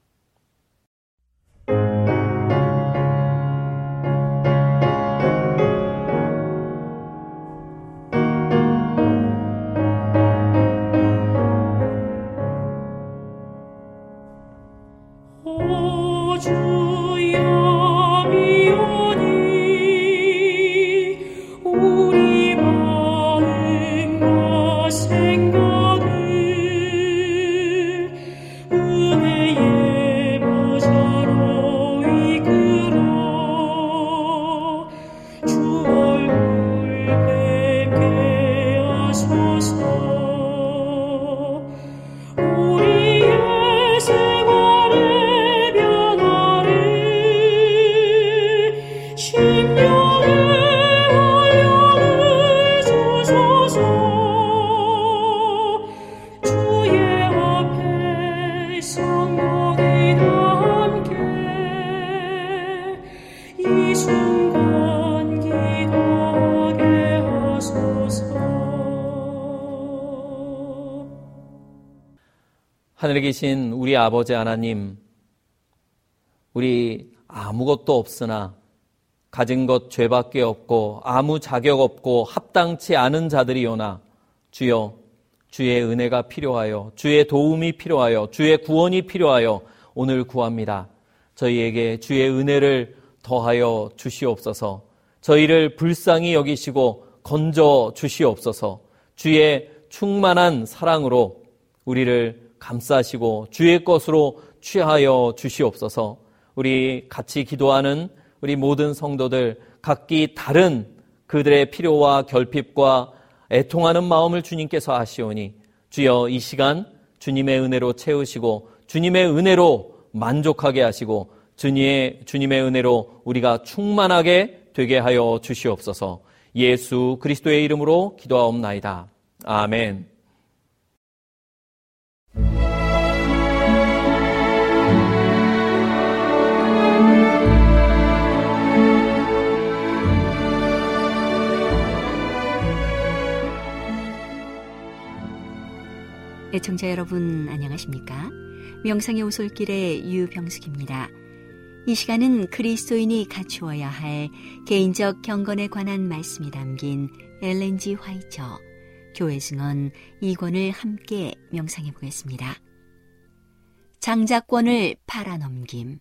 하늘에 계신 우리 아버지 하나님, 우리 아무것도 없으나 가진 것 죄밖에 없고 아무 자격 없고 합당치 않은 자들이오나 주여, 주의 은혜가 필요하여, 주의 도움이 필요하여, 주의 구원이 필요하여 오늘 구합니다. 저희에게 주의 은혜를 더하여 주시옵소서. 저희를 불쌍히 여기시고 건져 주시옵소서. 주의 충만한 사랑으로 우리를 감싸시고 주의 것으로 취하여 주시옵소서. 우리 같이 기도하는 우리 모든 성도들 각기 다른 그들의 필요와 결핍과 애통하는 마음을 주님께서 아시오니 주여 이 시간 주님의 은혜로 채우시고 주님의 은혜로 만족하게 하시고 주님의, 주님의 은혜로 우리가 충만하게 되게 하여 주시옵소서. 예수 그리스도의 이름으로 기도하옵나이다. 아멘.
애청자 여러분 안녕하십니까? 명상의 오솔길의 유병숙입니다. 이 시간은 그리스도인이 갖추어야 할 개인적 경건에 관한 말씀이 담긴 엘렌 지 화이처 교회 증언 이 권을 함께 명상해 보겠습니다. 장자권을 팔아넘김.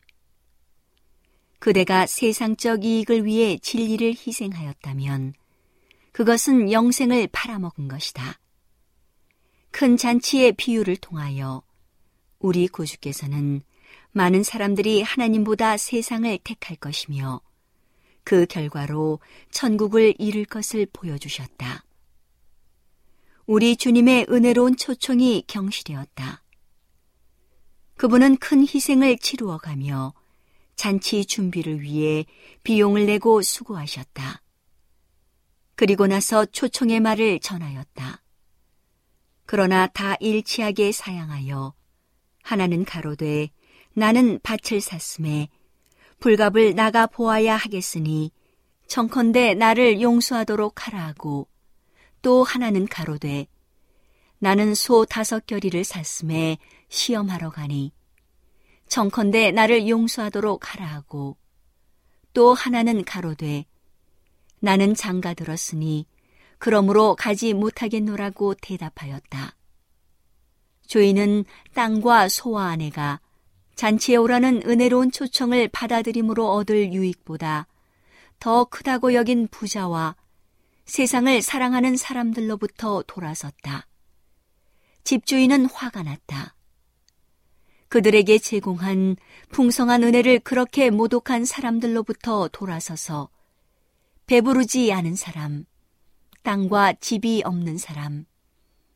그대가 세상적 이익을 위해 진리를 희생하였다면 그것은 영생을 팔아먹은 것이다. 큰 잔치의 비유를 통하여 우리 구주께서는 많은 사람들이 하나님보다 세상을 택할 것이며 그 결과로 천국을 이룰 것을 보여주셨다. 우리 주님의 은혜로운 초청이 경시되었다. 그분은 큰 희생을 치루어가며 잔치 준비를 위해 비용을 내고 수고하셨다. 그리고 나서 초청의 말을 전하였다. 그러나 다 일치하게 사양하여 하나는 가로되 나는 밭을 샀음에 불갑을 나가 보아야 하겠으니 청컨대 나를 용서하도록 하라 하고 또 하나는 가로되 나는 소 다섯 겨리를 샀음에 시험하러 가니 청컨대 나를 용서하도록 하라 하고 또 하나는 가로되 나는 장가 들었으니 그러므로 가지 못하겠노라고 대답하였다. 주인은 땅과 소와 아내가 잔치에 오라는 은혜로운 초청을 받아들임으로 얻을 유익보다 더 크다고 여긴 부자와 세상을 사랑하는 사람들로부터 돌아섰다. 집주인은 화가 났다. 그들에게 제공한 풍성한 은혜를 그렇게 모독한 사람들로부터 돌아서서 배부르지 않은 사람, 땅과 집이 없는 사람,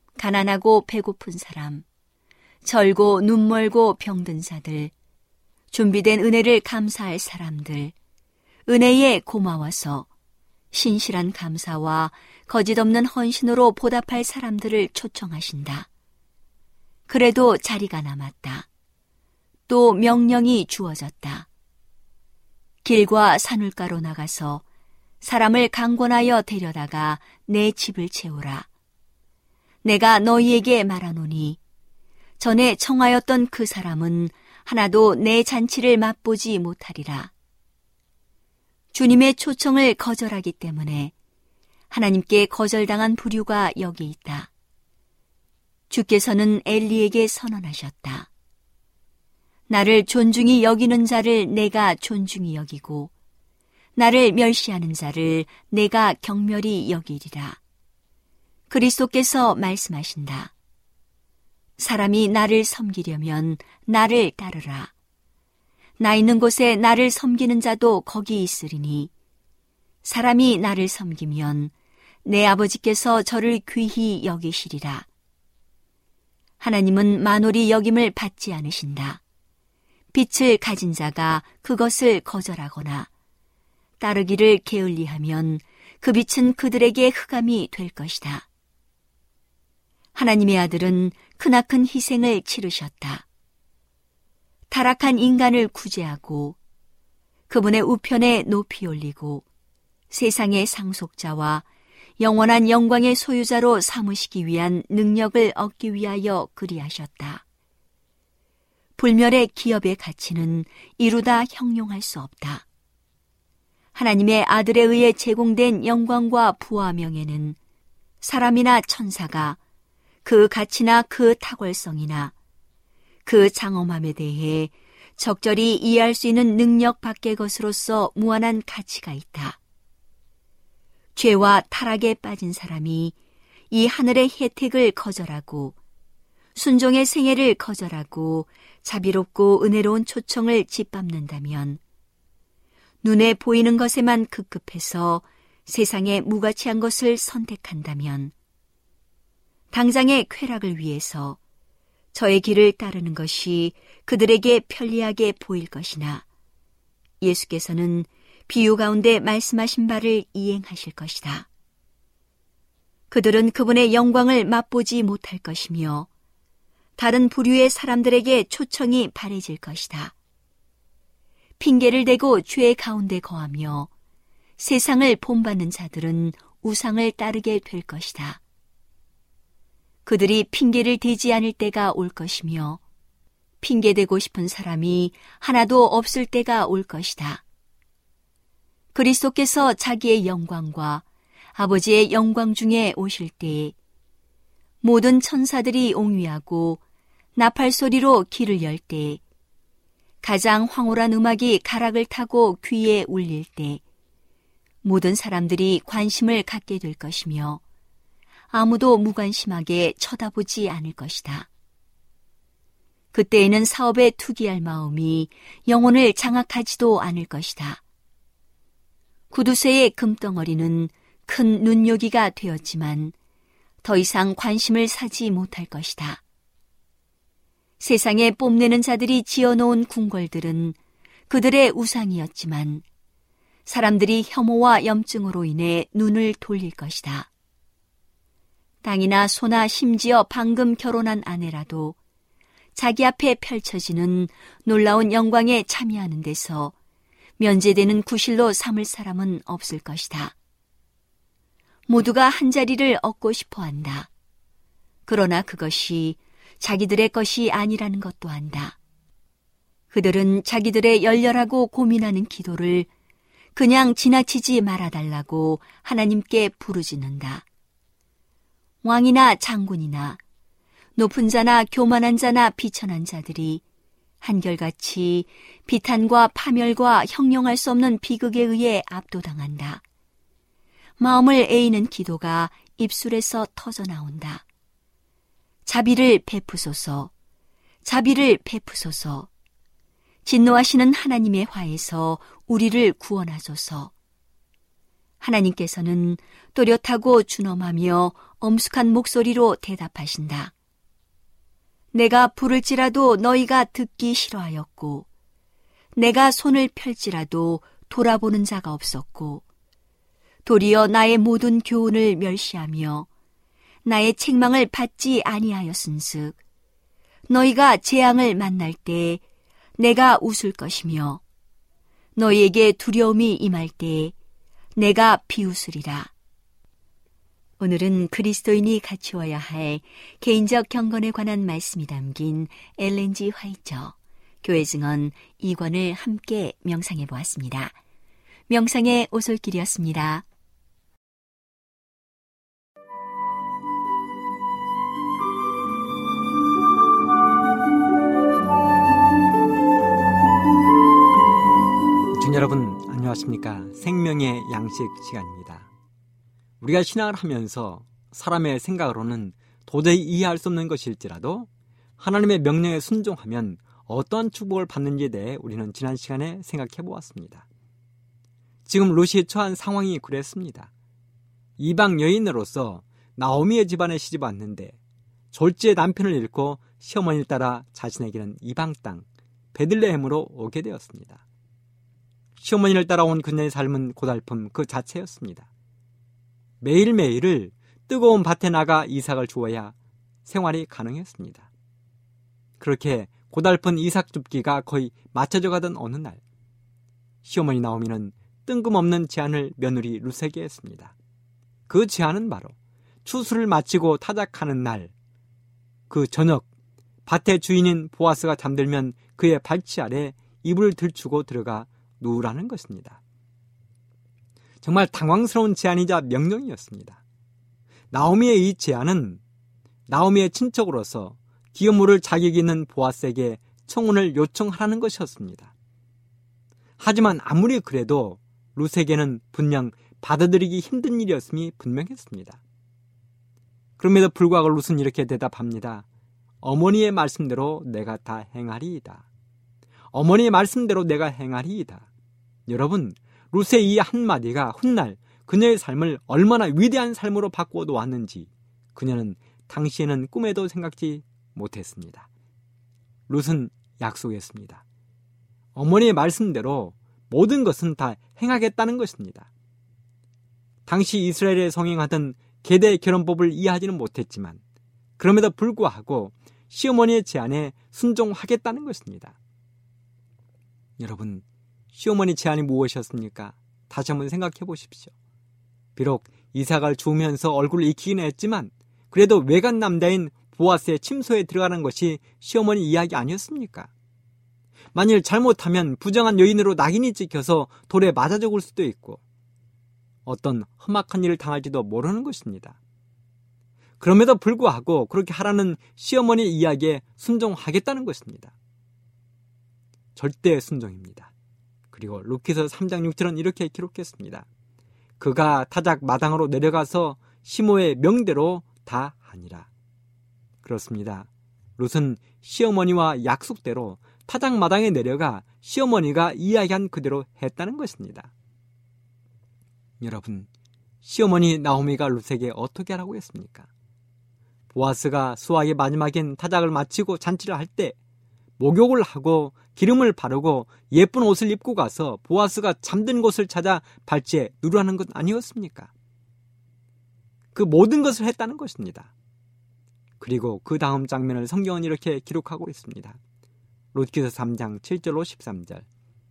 가난하고 배고픈 사람, 절고 눈멀고 병든 자들, 준비된 은혜를 감사할 사람들, 은혜에 고마워서 신실한 감사와 거짓없는 헌신으로 보답할 사람들을 초청하신다. 그래도 자리가 남았다. 또 명령이 주어졌다. 길과 산울가로 나가서 사람을 강권하여 데려다가 내 집을 채우라. 내가 너희에게 말하노니 전에 청하였던 그 사람은 하나도 내 잔치를 맛보지 못하리라. 주님의 초청을 거절하기 때문에 하나님께 거절당한 부류가 여기 있다. 주께서는 엘리에게 선언하셨다. 나를 존중히 여기는 자를 내가 존중히 여기고 나를 멸시하는 자를 내가 경멸히 여기리라. 그리스도께서 말씀하신다. 사람이 나를 섬기려면 나를 따르라. 나 있는 곳에 나를 섬기는 자도 거기 있으리니 사람이 나를 섬기면 내 아버지께서 저를 귀히 여기시리라. 하나님은 만홀히 여김을 받지 않으신다. 빛을 가진 자가 그것을 거절하거나 따르기를 게을리하면 그 빛은 그들에게 흑암이 될 것이다. 하나님의 아들은 크나큰 희생을 치르셨다. 타락한 인간을 구제하고 그분의 우편에 높이 올리고 세상의 상속자와 영원한 영광의 소유자로 삼으시기 위한 능력을 얻기 위하여 그리하셨다. 불멸의 기업의 가치는 이루다 형용할 수 없다. 하나님의 아들에 의해 제공된 영광과 부와 명예는 사람이나 천사가 그 가치나 그 탁월성이나 그 장엄함에 대해 적절히 이해할 수 있는 능력 밖의 것으로서 무한한 가치가 있다. 죄와 타락에 빠진 사람이 이 하늘의 혜택을 거절하고 순종의 생애를 거절하고 자비롭고 은혜로운 초청을 짓밟는다면 눈에 보이는 것에만 급급해서 세상에 무가치한 것을 선택한다면 당장의 쾌락을 위해서 저의 길을 따르는 것이 그들에게 편리하게 보일 것이나 예수께서는 비유 가운데 말씀하신 바를 이행하실 것이다. 그들은 그분의 영광을 맛보지 못할 것이며 다른 부류의 사람들에게 초청이 바래질 것이다. 핑계를 대고 죄 가운데 거하며 세상을 본받는 자들은 우상을 따르게 될 것이다. 그들이 핑계를 대지 않을 때가 올 것이며 핑계대고 싶은 사람이 하나도 없을 때가 올 것이다. 그리스도께서 자기의 영광과 아버지의 영광 중에 오실 때에 모든 천사들이 옹위하고 나팔소리로 길을 열 때, 가장 황홀한 음악이 가락을 타고 귀에 울릴 때 모든 사람들이 관심을 갖게 될 것이며 아무도 무관심하게 쳐다보지 않을 것이다. 그때에는 사업에 투기할 마음이 영혼을 장악하지도 않을 것이다. 구두쇠의 금덩어리는 큰 눈요기가 되었지만 더 이상 관심을 사지 못할 것이다. 세상에 뽐내는 자들이 지어놓은 궁궐들은 그들의 우상이었지만 사람들이 혐오와 염증으로 인해 눈을 돌릴 것이다. 땅이나 소나 심지어 방금 결혼한 아내라도 자기 앞에 펼쳐지는 놀라운 영광에 참여하는 데서 면제되는 구실로 삼을 사람은 없을 것이다. 모두가 한 자리를 얻고 싶어 한다. 그러나 그것이 자기들의 것이 아니라는 것도 안다. 그들은 자기들의 열렬하고 고민하는 기도를 그냥 지나치지 말아달라고 하나님께 부르짖는다. 왕이나 장군이나 높은 자나 교만한 자나 비천한 자들이 한결같이 비탄과 파멸과 형용할 수 없는 비극에 의해 압도당한다. 마음을 에이는 기도가 입술에서 터져나온다. 자비를 베푸소서, 자비를 베푸소서. 진노하시는 하나님의 화에서 우리를 구원하소서. 하나님께서는 또렷하고 준엄하며 엄숙한 목소리로 대답하신다. 내가 부를지라도 너희가 듣기 싫어하였고 내가 손을 펼지라도 돌아보는 자가 없었고 도리어 나의 모든 교훈을 멸시하며 나의 책망을 받지 아니하였은즉 너희가 재앙을 만날 때 내가 웃을 것이며 너희에게 두려움이 임할 때 내가 비웃으리라. 오늘은 그리스도인이 갖추어야 할 개인적 경건에 관한 말씀이 담긴 엘렌 지 화이처 교회 증언 이 권을 함께 명상해 보았습니다. 명상의 오솔길이었습니다.
시청자 여러분 안녕하십니까? 생명의 양식 시간입니다. 우리가 신앙을 하면서 사람의 생각으로는 도저히 이해할 수 없는 것일지라도 하나님의 명령에 순종하면 어떠한 축복을 받는지에 대해 우리는 지난 시간에 생각해 보았습니다. 지금 룻이 처한 상황이 그랬습니다. 이방 여인으로서 나오미의 집안에 시집 왔는데 졸지에 남편을 잃고 시어머니를 따라 자신에게는 이방 땅 베들레헴으로 오게 되었습니다. 시어머니를 따라온 그녀의 삶은 고달픔 그 자체였습니다. 매일매일을 뜨거운 밭에 나가 이삭을 주어야 생활이 가능했습니다. 그렇게 고달픈 이삭 줍기가 거의 맞춰져 가던 어느 날 시어머니 나오미는 뜬금없는 제안을 며느리 룻에게 했습니다. 그 제안은 바로 추수를 마치고 타작하는 날 그 저녁 밭의 주인인 보아스가 잠들면 그의 발치 아래 이불을 들추고 들어가 누우라는 것입니다. 정말 당황스러운 제안이자 명령이었습니다. 나오미의 이 제안은 나오미의 친척으로서 기업 물을 자격이 있는 보아스에게 청혼을 요청하라는 것이었습니다. 하지만 아무리 그래도 룻에게는 분명 받아들이기 힘든 일이었음이 분명했습니다. 그럼에도 불구하고 룻은 이렇게 대답합니다. 어머니의 말씀대로 내가 다 행하리이다. 어머니의 말씀대로 내가 행하리이다. 여러분, 룻의 이 한마디가 훗날 그녀의 삶을 얼마나 위대한 삶으로 바꾸어 놓았는지 그녀는 당시에는 꿈에도 생각지 못했습니다. 룻은 약속했습니다. 어머니의 말씀대로 모든 것은 다 행하겠다는 것입니다. 당시 이스라엘에 성행하던 계대 결혼법을 이해하지는 못했지만 그럼에도 불구하고 시어머니의 제안에 순종하겠다는 것입니다. 여러분, 시어머니 제안이 무엇이었습니까? 다시 한번 생각해 보십시오. 비록 이삭을 주우면서 얼굴을 익히긴 했지만 그래도 외간 남자인 보아스의 침소에 들어가는 것이 시어머니 이야기 아니었습니까? 만일 잘못하면 부정한 여인으로 낙인이 찍혀서 돌에 맞아 죽을 수도 있고 어떤 험악한 일을 당할지도 모르는 것입니다. 그럼에도 불구하고 그렇게 하라는 시어머니의 이야기에 순종하겠다는 것입니다. 절대 순종입니다. 그리고 룻기서 삼 장 육 절은 이렇게 기록했습니다. 그가 타작 마당으로 내려가서 시모의 명대로 다 하니라. 그렇습니다. 룻은 시어머니와 약속대로 타작 마당에 내려가 시어머니가 이야기한 그대로 했다는 것입니다. 여러분, 시어머니 나오미가 룻에게 어떻게 하라고 했습니까? 보아스가 수확의 마지막엔 타작을 마치고 잔치를 할 때 목욕을 하고 기름을 바르고 예쁜 옷을 입고 가서 보아스가 잠든 곳을 찾아 발치에 누르라는 것 아니었습니까? 그 모든 것을 했다는 것입니다. 그리고 그 다음 장면을 성경은 이렇게 기록하고 있습니다. 룻기서 삼 장 칠 절로 십삼 절.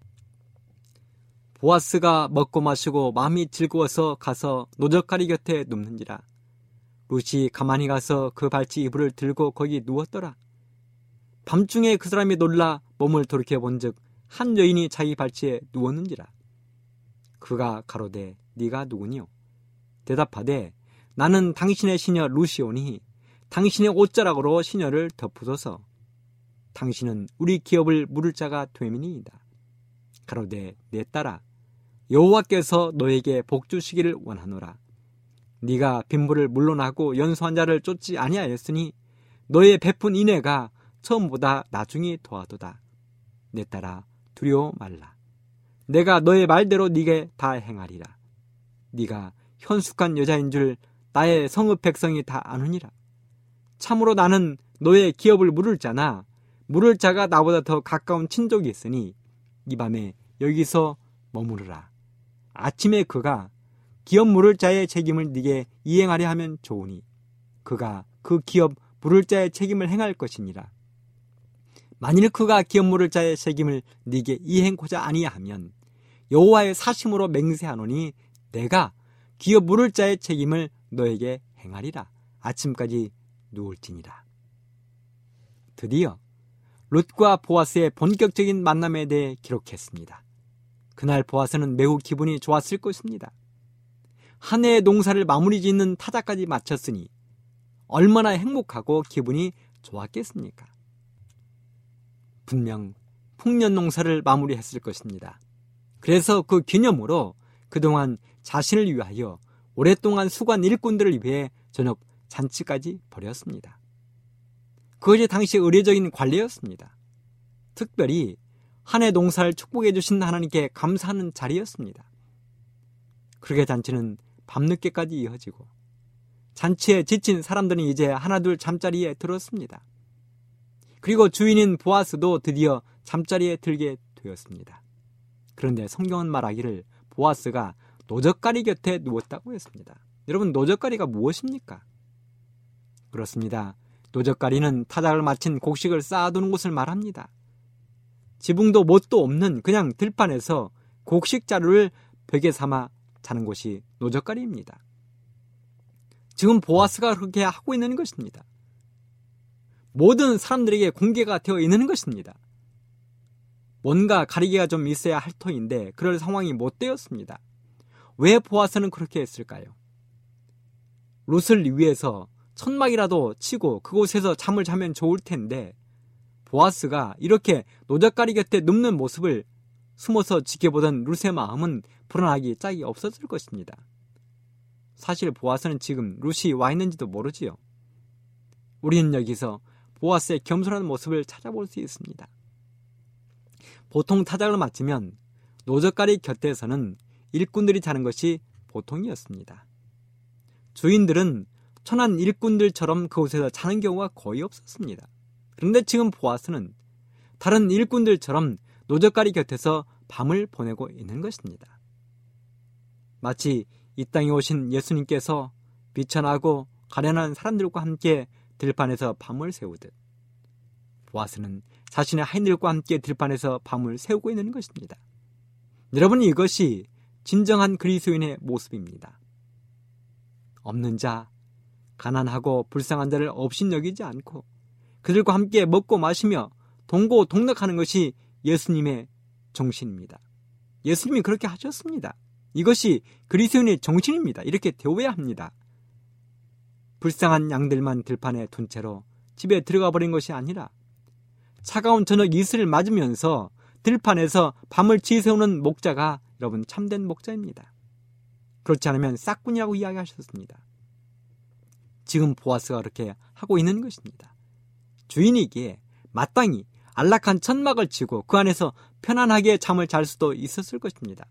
보아스가 먹고 마시고 마음이 즐거워서 가서 노적가리 곁에 눕는지라. 룻이 가만히 가서 그 발치 이불을 들고 거기 누웠더라. 밤중에 그 사람이 놀라 몸을 돌이켜본즉 한 여인이 자기 발치에 누웠는지라. 그가 가로되 네가 누구니요? 대답하되 나는 당신의 시녀 룻이오니 당신의 옷자락으로 시녀를 덮으소서. 당신은 우리 기업을 물을 자가 되미니이다. 가로되 내 딸아 여호와께서 너에게 복 주시기를 원하노라. 네가 빈부를 물러나고 연소한 자를 쫓지 아니하였으니 너의 베푼 인애가 처음보다 나중이 더하도다. 내 딸아 두려워 말라. 내가 너의 말대로 네게 다 행하리라. 네가 현숙한 여자인 줄 나의 성읍 백성이 다 아느니라. 참으로 나는 너의 기업을 물을 자나 물을 자가 나보다 더 가까운 친족이 있으니 이 밤에 여기서 머무르라. 아침에 그가 기업 물을 자의 책임을 네게 이행하려 하면 좋으니 그가 그 기업 물을 자의 책임을 행할 것이니라. 만일 그가 기업 물을 자의 책임을 네게 이행고자 아니하면 여호와의 사심으로 맹세하노니 내가 기업 물을 자의 책임을 너에게 행하리라. 아침까지 누울지니라. 드디어 룻과 보아스의 본격적인 만남에 대해 기록했습니다. 그날 보아스는 매우 기분이 좋았을 것입니다. 한 해의 농사를 마무리 짓는 타자까지 마쳤으니 얼마나 행복하고 기분이 좋았겠습니까? 분명 풍년 농사를 마무리했을 것입니다. 그래서 그 기념으로 그동안 자신을 위하여 오랫동안 수고한 일꾼들을 위해 저녁 잔치까지 벌였습니다. 그것이 당시 의례적인 관례였습니다. 특별히 한 해 농사를 축복해 주신 하나님께 감사하는 자리였습니다. 그렇게 잔치는 밤늦게까지 이어지고 잔치에 지친 사람들은 이제 하나둘 잠자리에 들었습니다. 그리고 주인인 보아스도 드디어 잠자리에 들게 되었습니다. 그런데 성경은 말하기를 보아스가 노젓가리 곁에 누웠다고 했습니다. 여러분, 노젓가리가 무엇입니까? 그렇습니다. 노젓가리는 타작을 마친 곡식을 쌓아두는 곳을 말합니다. 지붕도 못도 없는 그냥 들판에서 곡식 자루를 벽에 삼아 자는 곳이 노젓가리입니다. 지금 보아스가 그렇게 하고 있는 것입니다. 모든 사람들에게 공개가 되어 있는 것입니다. 뭔가 가리개가 좀 있어야 할 터인데 그럴 상황이 못 되었습니다. 왜 보아스는 그렇게 했을까요? 룻을 위해서 천막이라도 치고 그곳에서 잠을 자면 좋을 텐데 보아스가 이렇게 노젓가리 곁에 눕는 모습을 숨어서 지켜보던 룻의 마음은 불안하기 짝이 없었을 것입니다. 사실 보아스는 지금 룻이 와 있는지도 모르지요. 우리는 여기서 보아스의 겸손한 모습을 찾아볼 수 있습니다. 보통 타작을 마치면 노젓가리 곁에서는 일꾼들이 자는 것이 보통이었습니다. 주인들은 천한 일꾼들처럼 그곳에서 자는 경우가 거의 없었습니다. 그런데 지금 보아스는 다른 일꾼들처럼 노젓가리 곁에서 밤을 보내고 있는 것입니다. 마치 이 땅에 오신 예수님께서 비천하고 가련한 사람들과 함께 들판에서 밤을 새우듯 보아스는 자신의 하인들과 함께 들판에서 밤을 새우고 있는 것입니다. 여러분, 이것이 진정한 그리스도인의 모습입니다. 없는 자, 가난하고 불쌍한 자를 업신여기지 않고 그들과 함께 먹고 마시며 동고동락하는 것이 예수님의 정신입니다. 예수님이 그렇게 하셨습니다. 이것이 그리스도인의 정신입니다. 이렇게 되어야 합니다. 불쌍한 양들만 들판에 둔 채로 집에 들어가 버린 것이 아니라 차가운 저녁 이슬을 맞으면서 들판에서 밤을 지새우는 목자가 여러분 참된 목자입니다. 그렇지 않으면 싹군이라고 이야기하셨습니다. 지금 보아스가 그렇게 하고 있는 것입니다. 주인이기에 마땅히 안락한 천막을 치고 그 안에서 편안하게 잠을 잘 수도 있었을 것입니다.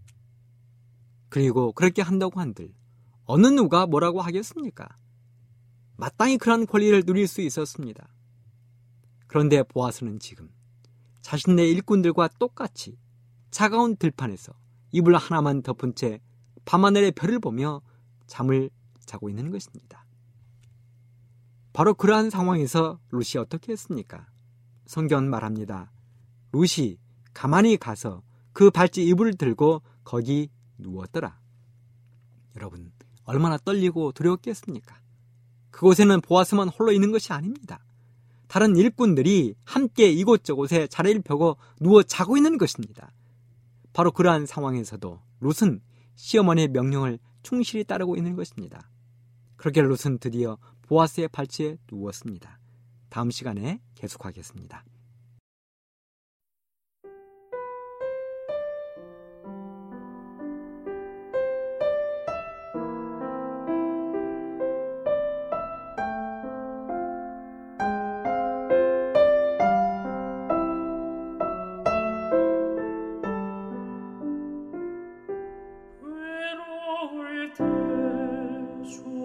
그리고 그렇게 한다고 한들 어느 누가 뭐라고 하겠습니까? 마땅히 그런 권리를 누릴 수 있었습니다. 그런데 보아스는 지금 자신의 일꾼들과 똑같이 차가운 들판에서 이불 하나만 덮은 채 밤하늘의 별을 보며 잠을 자고 있는 것입니다. 바로 그러한 상황에서 룻이 어떻게 했습니까? 성경은 말합니다. 룻이 가만히 가서 그 발치 이불을 들고 거기 누웠더라. 여러분, 얼마나 떨리고 두려웠겠습니까? 그곳에는 보아스만 홀로 있는 것이 아닙니다. 다른 일꾼들이 함께 이곳저곳에 자리를 펴고 누워 자고 있는 것입니다. 바로 그러한 상황에서도 룻은 시어머니의 명령을 충실히 따르고 있는 것입니다. 그렇게 룻은 드디어 보아스의 발치에 누웠습니다. 다음 시간에 계속하겠습니다.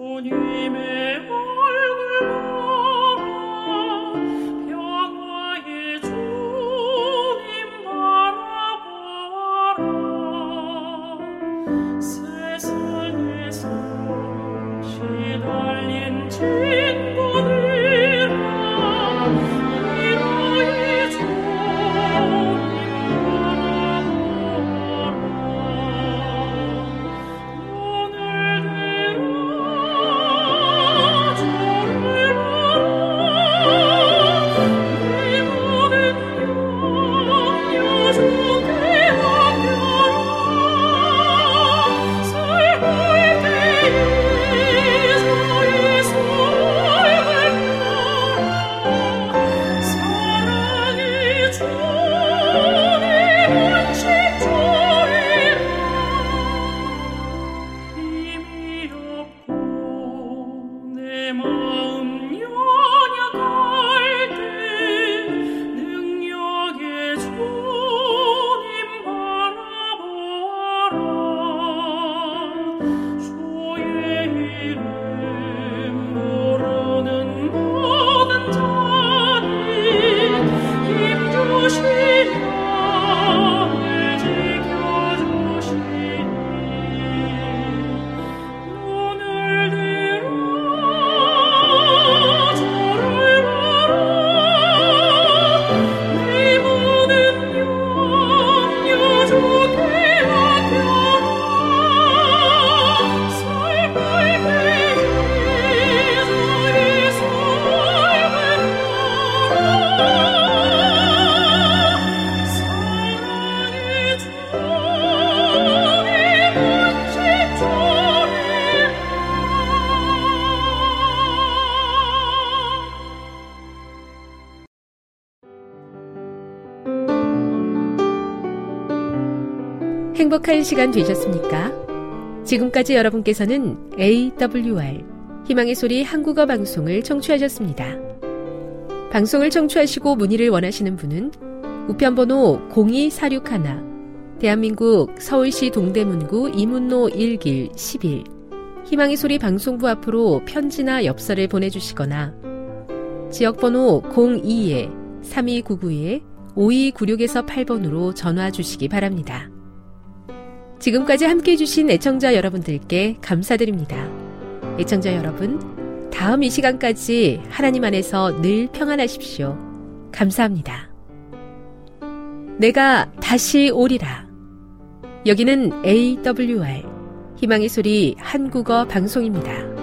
주님의 얼굴 보라 평화의
행복한 시간 되셨습니까? 지금까지 여러분께서는 에이더블유알 희망의 소리 한국어 방송을 청취하셨습니다. 방송을 청취하시고 문의를 원하시는 분은 우편번호 공이사육일, 대한민국 서울시 동대문구 이문로 일 길 십일 희망의 소리 방송부 앞으로 편지나 엽서를 보내주시거나 지역번호 공이 삼이구구 오이구육 팔 번으로 전화 주시기 바랍니다. 지금까지 함께해 주신 애청자 여러분들께 감사드립니다. 애청자 여러분, 다음 이 시간까지 하나님 안에서 늘 평안하십시오. 감사합니다. 내가 다시 오리라. 여기는 에이더블유알 희망의 소리 한국어 방송입니다.